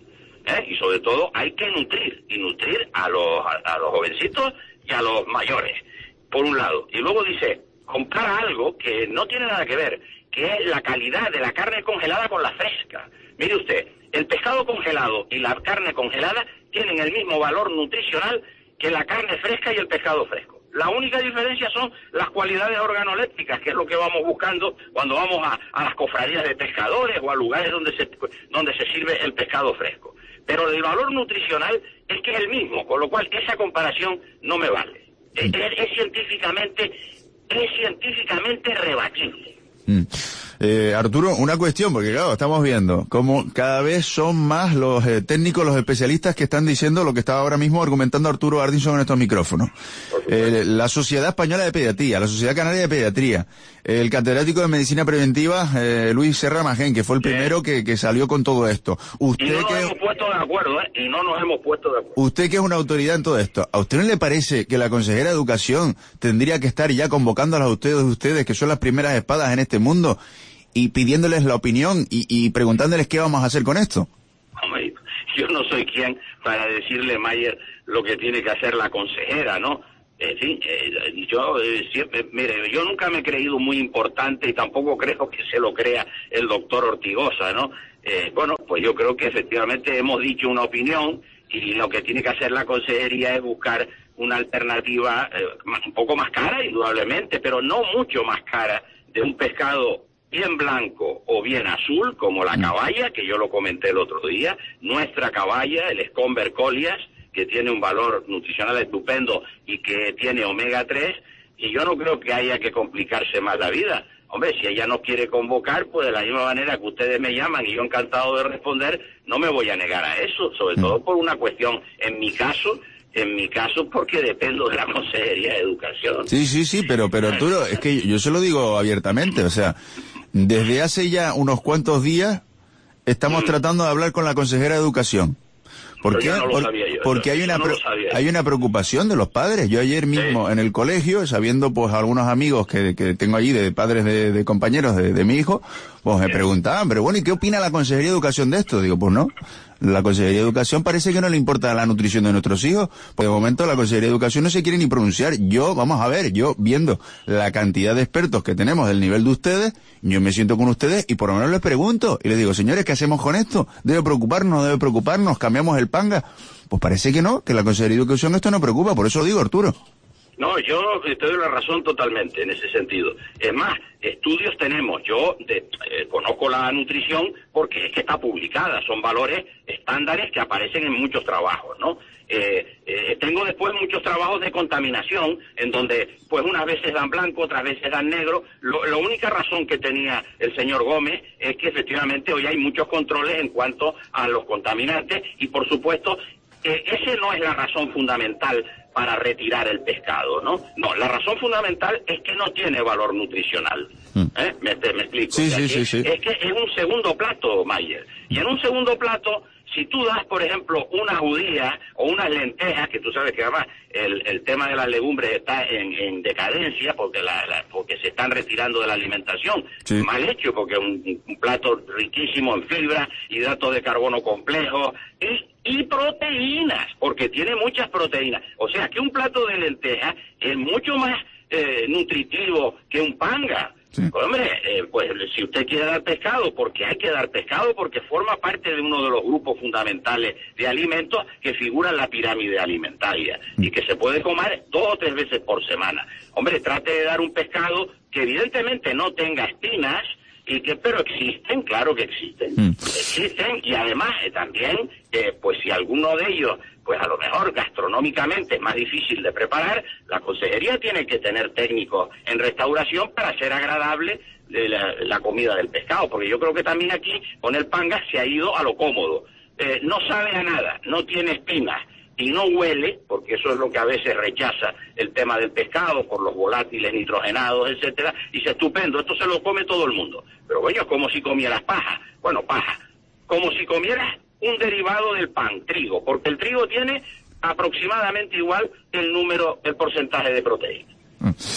¿eh? Y sobre todo hay que nutrir, y nutrir a los, a, a los jovencitos y a los mayores, por un lado. Y luego dice, compara algo que no tiene nada que ver, que es la calidad de la carne congelada con la fresca. Mire usted, el pescado congelado y la carne congelada tienen el mismo valor nutricional que la carne fresca y el pescado fresco. La única diferencia son las cualidades organolépticas, que es lo que vamos buscando cuando vamos a, a las cofradías de pescadores o a lugares donde se, donde se sirve el pescado fresco. Pero el valor nutricional es que es el mismo, con lo cual esa comparación no me vale. Es, es, es científicamente, es científicamente rebatible. Mm. Eh, Arturo, una cuestión, porque claro, estamos viendo cómo cada vez son más los eh, técnicos, los especialistas que están diciendo lo que estaba ahora mismo argumentando Arturo Ardinson en estos micrófonos. Eh, la Sociedad Española de Pediatría, la Sociedad Canaria de Pediatría, el catedrático de Medicina Preventiva, eh, Luis Serra Magén, que fue el primero que, que salió con todo esto. Usted y no nos que hemos puesto de acuerdo, ¿eh? Y no nos hemos puesto de acuerdo. Usted que es una autoridad en todo esto, ¿a usted no le parece que la consejera de Educación tendría que estar ya convocándolas a ustedes, ustedes que son las primeras espadas en este mundo, y pidiéndoles la opinión y, y preguntándoles qué vamos a hacer con esto? Hombre, yo no soy quien para decirle, Mayer, lo que tiene que hacer la consejera, ¿no? En fin, eh, yo eh, siempre, mire, yo nunca me he creído muy importante y tampoco creo que se lo crea el doctor Ortigosa, ¿no? Eh, bueno, pues yo creo que efectivamente hemos dicho una opinión y lo que tiene que hacer la consejería es buscar una alternativa eh, un poco más cara, indudablemente, pero no mucho más cara, de un pescado bien blanco o bien azul, como la caballa, que yo lo comenté el otro día, nuestra caballa, el Scomber Collias, que tiene un valor nutricional estupendo y que tiene omega tres, y yo no creo que haya que complicarse más la vida. Hombre, si ella no quiere convocar, pues de la misma manera que ustedes me llaman y yo encantado de responder, no me voy a negar a eso, sobre todo por una cuestión, en mi caso, en mi caso porque dependo de la Consejería de Educación. Sí, sí, sí, pero, pero Arturo, es que yo se lo digo abiertamente, o sea, desde hace ya unos cuantos días estamos mm. tratando de hablar con la consejera de Educación. ¿Por qué? No Por, yo, porque yo, hay una no pre, hay una preocupación de los padres. Yo ayer mismo sí. en el colegio, sabiendo pues algunos amigos que, que tengo allí de padres de, de compañeros de, de mi hijo, pues me sí. preguntaban, pero bueno, ¿y qué opina la Consejería de Educación de esto? Digo, pues no. La Consejería de Educación parece que no le importa la nutrición de nuestros hijos. Por el momento la Consejería de Educación no se quiere ni pronunciar. Yo, vamos a ver, yo viendo la cantidad de expertos que tenemos del nivel de ustedes, yo me siento con ustedes y por lo menos les pregunto. Y les digo, señores, ¿qué hacemos con esto? ¿Debe preocuparnos? ¿No debe preocuparnos? ¿Cambiamos el panga? Pues parece que no, que la Consejería de Educación esto no preocupa. Por eso lo digo, Arturo. No, yo te doy la razón totalmente en ese sentido. Es más, estudios tenemos. Yo de, eh, conozco la nutrición porque es que está publicada. Son valores estándares que aparecen en muchos trabajos, ¿no? Eh, eh, tengo después muchos trabajos de contaminación en donde pues unas veces dan blanco, otras veces dan negro. Lo, la única razón que tenía el señor Gómez es que efectivamente hoy hay muchos controles en cuanto a los contaminantes y por supuesto eh, ese no es la razón fundamental para retirar el pescado, ¿no? No, la razón fundamental es que no tiene valor nutricional. ¿Eh? ¿Me, me explico? Sí, o sea, sí, que, sí, sí. Es que es un segundo plato, Mayer. Y en un segundo plato, si tú das, por ejemplo, una judía o unas lentejas, que tú sabes que además el, el tema de las legumbres está en, en decadencia porque la, la, porque se están retirando de la alimentación. Sí. Mal hecho, porque es un, un plato riquísimo en fibra, hidratos de carbono complejos y, y proteínas, porque tiene muchas proteínas. O sea que un plato de lentejas es mucho más eh, nutritivo que un panga. Sí. Hombre, eh, pues si usted quiere dar pescado, porque hay que dar pescado, porque forma parte de uno de los grupos fundamentales de alimentos que figuran en la pirámide alimentaria y que se puede comer dos o tres veces por semana. Hombre, trate de dar un pescado que evidentemente no tenga espinas, y que pero existen, claro que existen, mm. existen y además eh, también, eh, pues si alguno de ellos, pues a lo mejor gastronómicamente es más difícil de preparar, la consejería tiene que tener técnicos en restauración para hacer agradable la, la comida del pescado, porque yo creo que también aquí con el panga se ha ido a lo cómodo, eh, no sabe a nada, no tiene espinas, y no huele, porque eso es lo que a veces rechaza el tema del pescado por los volátiles nitrogenados, etcétera, y dice, estupendo, esto se lo come todo el mundo. Pero bueno, es como si comieras paja. Bueno, paja. Como si comieras un derivado del pan, trigo, porque el trigo tiene aproximadamente igual el número, el porcentaje de proteína.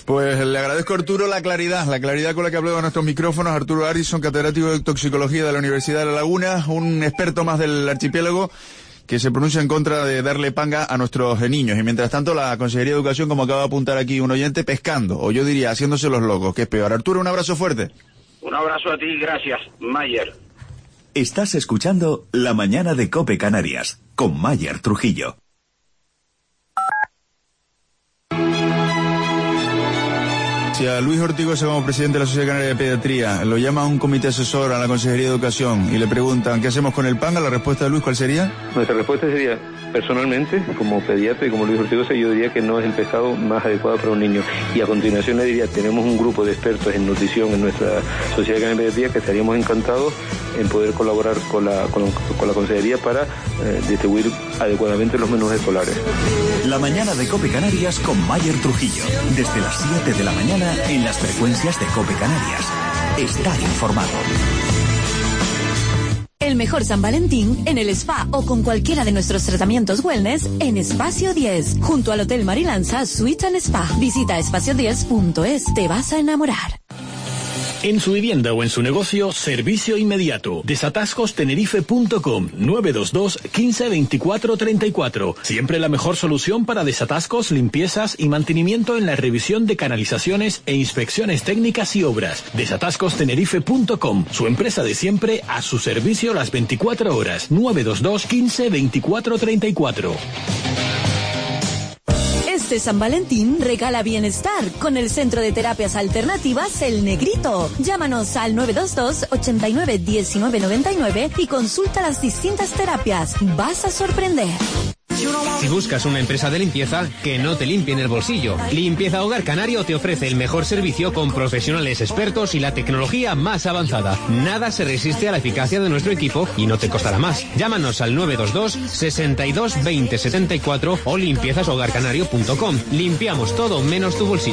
Pues le agradezco a Arturo la claridad, la claridad con la que habló a nuestros micrófonos. Arturo Harrison, catedrático de toxicología de la Universidad de La Laguna, un experto más del archipiélago que se pronuncia en contra de darle panga a nuestros niños. Y mientras tanto, la Consejería de Educación, como acaba de apuntar aquí un oyente, pescando, o yo diría, haciéndose los locos, que es peor. Arturo, un abrazo fuerte. Un abrazo a ti, gracias, Mayer. Estás escuchando La Mañana de COPE Canarias, con Mayer Trujillo. Si a Luis Ortigosa, como presidente de la Sociedad Canaria de Pediatría, lo llama a un comité asesor a la Consejería de Educación y le preguntan ¿qué hacemos con el panga? La respuesta de Luis, ¿cuál sería? Nuestra respuesta sería, personalmente, como pediatra y como Luis Ortigosa, yo diría que no es el pescado más adecuado para un niño. Y a continuación le diría, tenemos un grupo de expertos en nutrición en nuestra Sociedad Canaria de Pediatría que estaríamos encantados en poder colaborar con la, con, con la Consejería para eh, distribuir adecuadamente los menús escolares. La Mañana de COPE Canarias con Mayer Trujillo, desde las siete de la mañana en las frecuencias de COPE Canarias. Estar informado. El mejor San Valentín en el spa o con cualquiera de nuestros tratamientos wellness en Espacio diez, junto al Hotel Marilanza Suite and Spa. Visita espacio diez punto es, te vas a enamorar. En su vivienda o en su negocio, servicio inmediato. desatascos tenerife punto com, nueve dos dos, quince, veinticuatro, treinta y cuatro. Siempre la mejor solución para desatascos, limpiezas y mantenimiento en la revisión de canalizaciones e inspecciones técnicas y obras. desatascos tenerife punto com, su empresa de siempre a su servicio las veinticuatro horas. nueve dos dos, quince, veinticuatro, treinta y cuatro. Este San Valentín regala bienestar con el Centro de Terapias Alternativas El Negrito. Llámanos al nueve dos dos, ochenta y nueve, diecinueve noventa y nueve y consulta las distintas terapias. Vas a sorprender. Si buscas una empresa de limpieza, que no te limpie en el bolsillo. Limpieza Hogar Canario te ofrece el mejor servicio con profesionales expertos y la tecnología más avanzada. Nada se resiste a la eficacia de nuestro equipo y no te costará más. Llámanos al nueve dos dos, sesenta y dos, veinte, setenta y cuatro o limpiezas hogar canario punto com. Limpiamos todo menos tu bolsillo.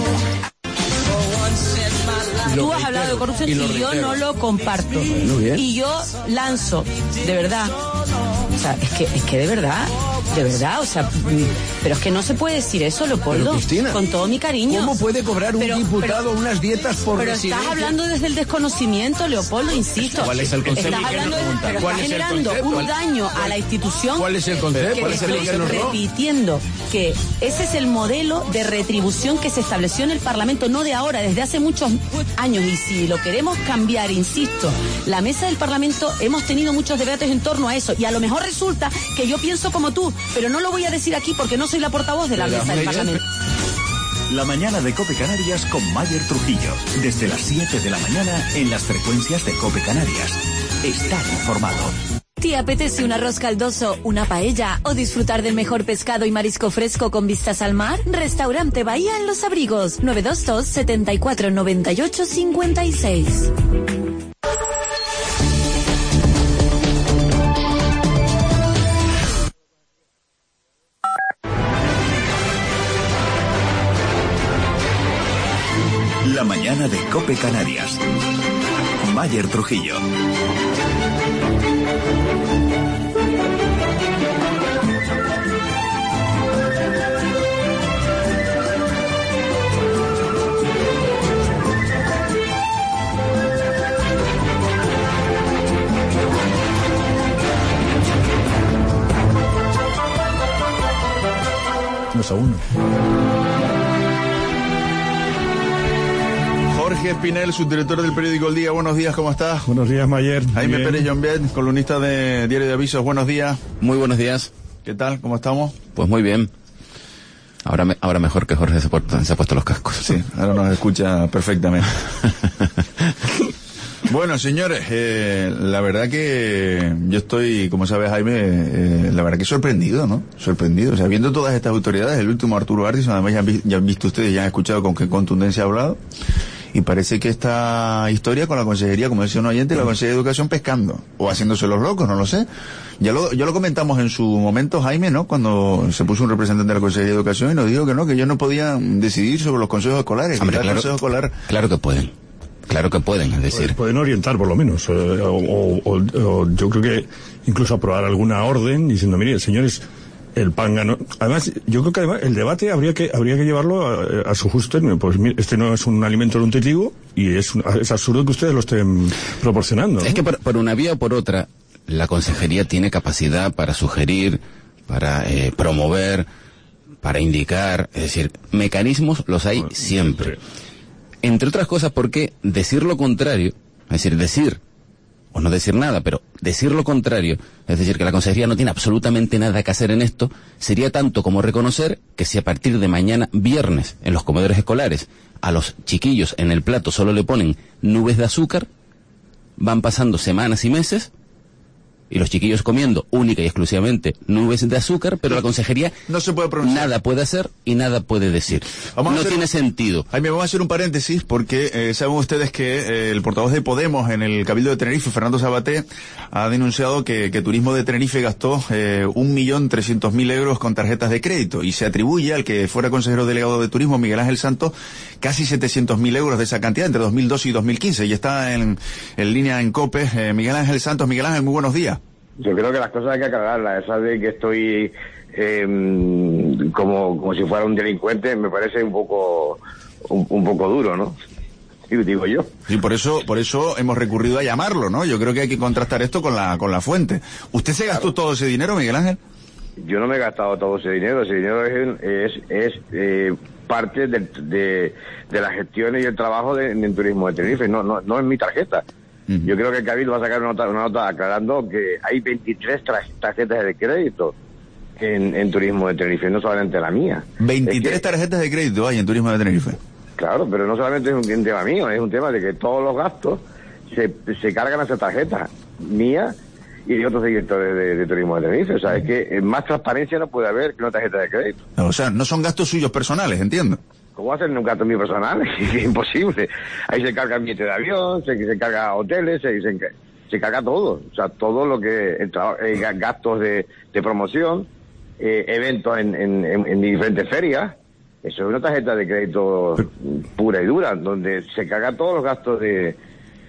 Tú has hablado de corrupción y, y yo no lo comparto. Y yo lanzo, de verdad. O sea, es que, es que de verdad, de verdad, o sea, pero es que no se puede decir eso, Leopoldo, Cristina, con todo mi cariño. ¿Cómo puede cobrar un pero, diputado pero, unas dietas por Pero residencia? estás hablando desde el desconocimiento, Leopoldo, insisto. ¿Cuál es el concepto? Estás hablando, de, pero ¿Cuál estás es el generando concepto? un daño a la institución. ¿Cuál es el concepto? Que ¿Cuál es el estoy concepto? repitiendo que ese es el modelo de retribución que se estableció en el Parlamento, no de ahora, desde hace muchos años. Y si lo queremos cambiar, insisto, la mesa del Parlamento, hemos tenido muchos debates en torno a eso. Y a lo mejor resulta que yo pienso como tú, pero no lo voy a decir aquí porque no soy la portavoz de la mesa del Parlamento. La Mañana de COPE Canarias con Mayer Trujillo, desde las siete de la mañana en las frecuencias de COPE Canarias. Estar informado. ¿Te apetece un arroz caldoso, una paella o disfrutar del mejor pescado y marisco fresco con vistas al mar? Restaurante Bahía en Los Abrigos, nueve dos dos, setenta y cuatro, noventa y ocho, cincuenta y seis. La Mañana de COPE Canarias. Mayer Trujillo. Dos a uno. Jorge Espinel, subdirector del periódico El Día. Buenos días, ¿cómo estás? Buenos días, Mayer. Jaime Pérez Llombet, columnista de Diario de Avisos. Buenos días. Muy buenos días. ¿Qué tal? ¿Cómo estamos? Pues muy bien. Ahora me, ahora mejor que Jorge se, porta, se ha puesto los cascos. Sí, ahora nos escucha perfectamente. Bueno, señores, eh, la verdad que yo estoy, como sabe Jaime, eh, la verdad que sorprendido, ¿no? Sorprendido. O sea, viendo todas estas autoridades, el último Arturo Harrison, además ya han, vi, ya han visto ustedes, ya han escuchado con qué contundencia ha hablado. Y parece que esta historia con la consejería, como decía un oyente, la consejería de Educación pescando, o haciéndose los locos, no lo sé. Ya lo, ya lo comentamos en su momento, Jaime, ¿no? Cuando se puso un representante de la consejería de Educación y nos dijo que no, que ellos no podían decidir sobre los consejos escolares. Hombre, claro, consejo escolar... claro que pueden. Claro que pueden, es decir. Pueden orientar, por lo menos. Eh, o, o, o yo creo que incluso aprobar alguna orden diciendo, mire, señores, el pan ganó. Además, yo creo que además el debate habría que habría que llevarlo a, a su justo término. Pues mire, este no es un alimento nutritivo y es, un, es absurdo que ustedes lo estén proporcionando, ¿no? Es que por, por una vía o por otra, la consejería tiene capacidad para sugerir, para eh, promover, para indicar, es decir, mecanismos los hay siempre. Entre otras cosas porque decir lo contrario, es decir, decir, o no decir nada, pero decir lo contrario, es decir, que la consejería no tiene absolutamente nada que hacer en esto, sería tanto como reconocer que si a partir de mañana viernes en los comedores escolares a los chiquillos en el plato solo le ponen nubes de azúcar, van pasando semanas y meses y los chiquillos comiendo única y exclusivamente nubes de azúcar, pero la consejería no se puede pronunciar. Nada puede hacer y nada puede decir. Vamos no a hacer tiene un... sentido. Jaime, vamos a hacer un paréntesis porque eh, saben ustedes que eh, el portavoz de Podemos en el Cabildo de Tenerife, Fernando Sabaté, ha denunciado que, que Turismo de Tenerife gastó eh, un millón trescientos mil euros con tarjetas de crédito y se atribuye al que fuera consejero delegado de Turismo, Miguel Ángel Santos, casi setecientos mil euros de esa cantidad entre dos mil doce y dos mil quince y está en, en línea en COPE. Eh, Miguel Ángel Santos. Miguel Ángel, muy buenos días. Yo creo que las cosas hay que aclararlas. Esa de que estoy eh, como como si fuera un delincuente me parece un poco un, un poco duro, ¿no? Y digo yo. Y por eso por eso hemos recurrido a llamarlo, ¿no? Yo creo que hay que contrastar esto con la con la fuente. ¿Usted se gastó claro. todo ese dinero, Miguel Ángel? Yo no me he gastado todo ese dinero. Ese dinero es es, es eh, parte de, de, de las gestiones y el trabajo de, en Turismo de Tenerife. No no no es mi tarjeta. Yo creo que el Cabildo va a sacar una nota, una nota aclarando que hay veintitrés tarjetas de crédito en, en Turismo de Tenerife, no solamente la mía. veintitrés es que, tarjetas de crédito hay en Turismo de Tenerife. Claro, pero no solamente es un, un tema mío, es un tema de que todos los gastos se, se cargan a esa tarjeta mía y de otros directores de, de Turismo de Tenerife. O sea, es que más transparencia no puede haber que una tarjeta de crédito. O sea, no son gastos suyos personales, entiendo. ¿Cómo va a ser un gasto mío personal? Es imposible. Ahí se carga el billete de avión, se, se carga hoteles, se, se, se carga todo. O sea, todo lo que... El eh, gastos de, de promoción, eh, eventos en, en, en, en diferentes ferias. Eso es una tarjeta de crédito pura y dura, donde se carga todos los gastos de,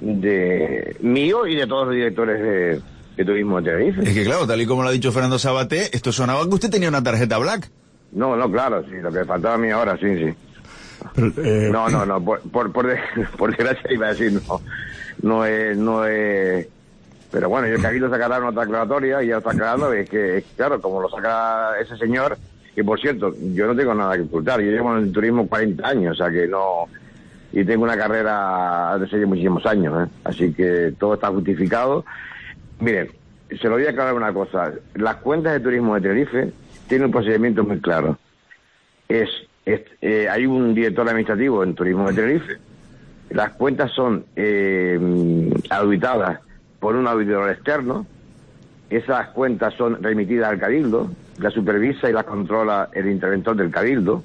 de mío y de todos los directores de, de Turismo de Tenerife. Es que claro, tal y como lo ha dicho Fernando Sabaté, esto sonaba que usted tenía una tarjeta Black. No, no, claro, sí, lo que faltaba a mí ahora, sí, sí. Pero, eh, no, no, no, por, por, por, de, por desgracia iba a decir, no, no es, no es, pero bueno, yo el Cabildo sacará una aclaratoria y ya está aclarando, es que, claro, como lo saca ese señor, que por cierto, yo no tengo nada que ocultar, yo llevo en el turismo cuarenta años, o sea que no, y tengo una carrera de hace muchísimos años, ¿eh? Así que todo está justificado. Miren, se lo voy a aclarar una cosa, las cuentas de Turismo de Tenerife tienen un procedimiento muy claro, es Es, eh, hay un director administrativo en Turismo de Tenerife. Las cuentas son eh, auditadas por un auditor externo. Esas cuentas son remitidas al Cabildo. La supervisa y la controla el interventor del Cabildo.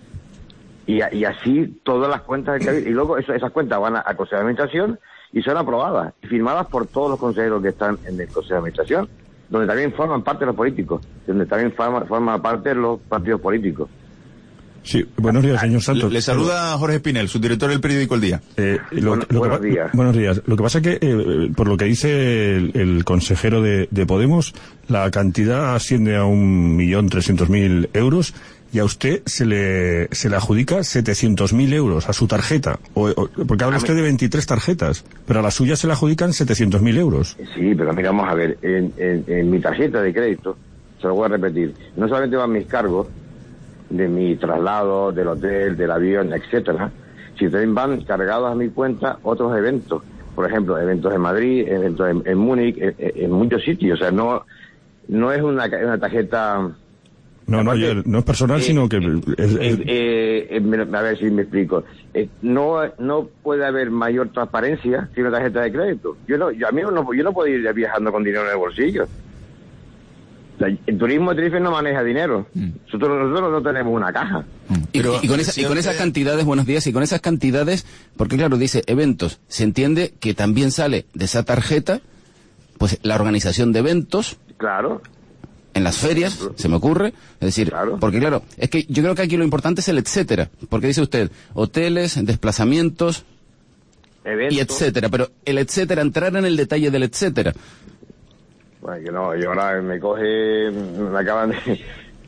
Y, y así todas las cuentas del Cabildo. Y luego eso, esas cuentas van a, a Consejo de Administración y son aprobadas y firmadas por todos los consejeros que están en el Consejo de Administración, donde también forman parte los políticos, donde también forman, forman parte los partidos políticos. Sí, buenos días, señor Santos. Le, le saluda Jorge Espinel, subdirector del periódico El Día. Eh, lo, bueno, lo buenos que, días. Buenos días. Lo que pasa es que, eh, por lo que dice el, el consejero de, de Podemos, la cantidad asciende a un millón trescientos mil euros y a usted se le se le adjudica setecientos mil euros a su tarjeta. O, o, porque habla usted de veintitrés tarjetas, pero a la suya se le adjudican setecientos mil euros. Sí, pero mira, vamos a ver, en, en, en mi tarjeta de crédito, se lo voy a repetir, no solamente van mis cargos, de mi traslado, del hotel, del avión, etcétera, si también van cargados a mi cuenta otros eventos, por ejemplo, eventos en Madrid, eventos en, en Múnich, en, en muchos sitios, o sea, no no es una, una tarjeta... No, no, yo, no es personal, eh, sino que... Es, es... Eh, eh, a ver si me explico. Eh, no no puede haber mayor transparencia sin una tarjeta de crédito. Yo no, yo, a mí no, yo no puedo ir viajando con dinero en el bolsillo. El Turismo de Tenerife no maneja dinero. Nosotros, nosotros no tenemos una caja. Y, y, con esa, y con esas cantidades, buenos días, y con esas cantidades, porque claro, dice eventos, se entiende que también sale de esa tarjeta, pues la organización de eventos. Claro. En las ferias, se me ocurre, es decir, claro. Porque claro, es que yo creo que aquí lo importante es el etcétera, porque dice usted, hoteles, desplazamientos, eventos. Y etcétera, pero el etcétera, entrar en el detalle del etcétera. Bueno, yo no, yo ahora me coge, me acaban de,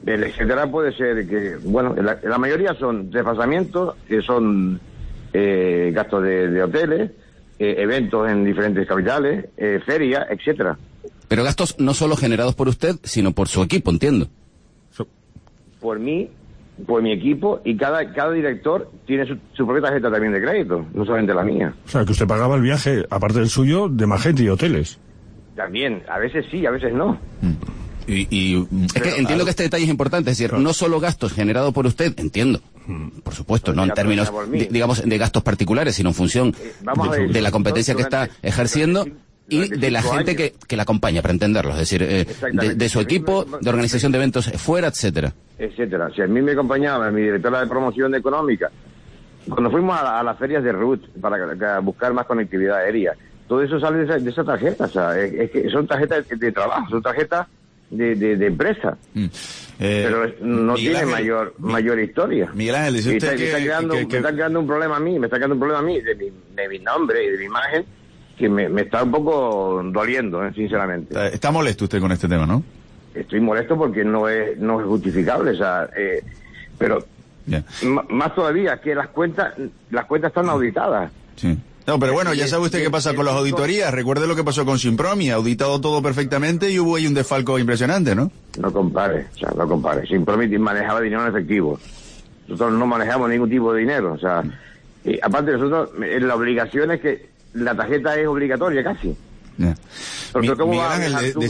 El etcétera puede ser que, bueno, la, la mayoría son desfasamientos, que son eh, gastos de, de hoteles, eh, eventos en diferentes capitales, eh, ferias, etcétera. Pero gastos no solo generados por usted, sino por su equipo, entiendo. Por mí, por mi equipo, y cada cada director tiene su, su propia tarjeta también de crédito, no solamente la mía. O sea, que usted pagaba el viaje, aparte del suyo, de más gente y hoteles. También, a veces sí, a veces no. Y, y es que entiendo que este detalle es importante, es decir, no solo gastos generados por usted, entiendo, por supuesto, no en términos, de, digamos, de gastos particulares, sino en función de, de la competencia que está ejerciendo y de la gente que, que la acompaña, para entenderlo, es decir, eh, de, de su equipo, de organización de eventos fuera, etcétera. Etcétera. Si a mí me acompañaba mi directora de promoción económica, cuando fuimos a, a las ferias de R U T para, para buscar más conectividad aérea, todo eso sale de esa, de esa tarjeta, o sea, es, es que son tarjetas de, de trabajo, son tarjetas de, de, de empresa, mm. eh, pero no Miguel tiene Ángel, mayor mi, mayor historia. Miguel Ángel, dice usted está, que, está creando, que, que, me está creando un problema a mí, me está creando un problema a mí de mi, de mi nombre y de mi imagen, que me, me está un poco doliendo, eh, sinceramente. Está molesto usted con este tema, ¿no? Estoy molesto porque no es no es justificable, o sea, eh, pero yeah. m- más todavía que las cuentas las cuentas están auditadas. Sí. No, pero bueno, ya sabe usted qué pasa con las auditorías. Recuerde lo que pasó con Simpromi, auditado todo perfectamente y hubo ahí un desfalco impresionante, ¿no? No compare, o sea, no compare. Simpromi manejaba dinero en efectivo. Nosotros no manejamos ningún tipo de dinero, o sea, y aparte nosotros, la obligación es que la tarjeta es obligatoria casi. Yeah. Porque Mi, ¿cómo Miguel vas Ángel, a de, tú de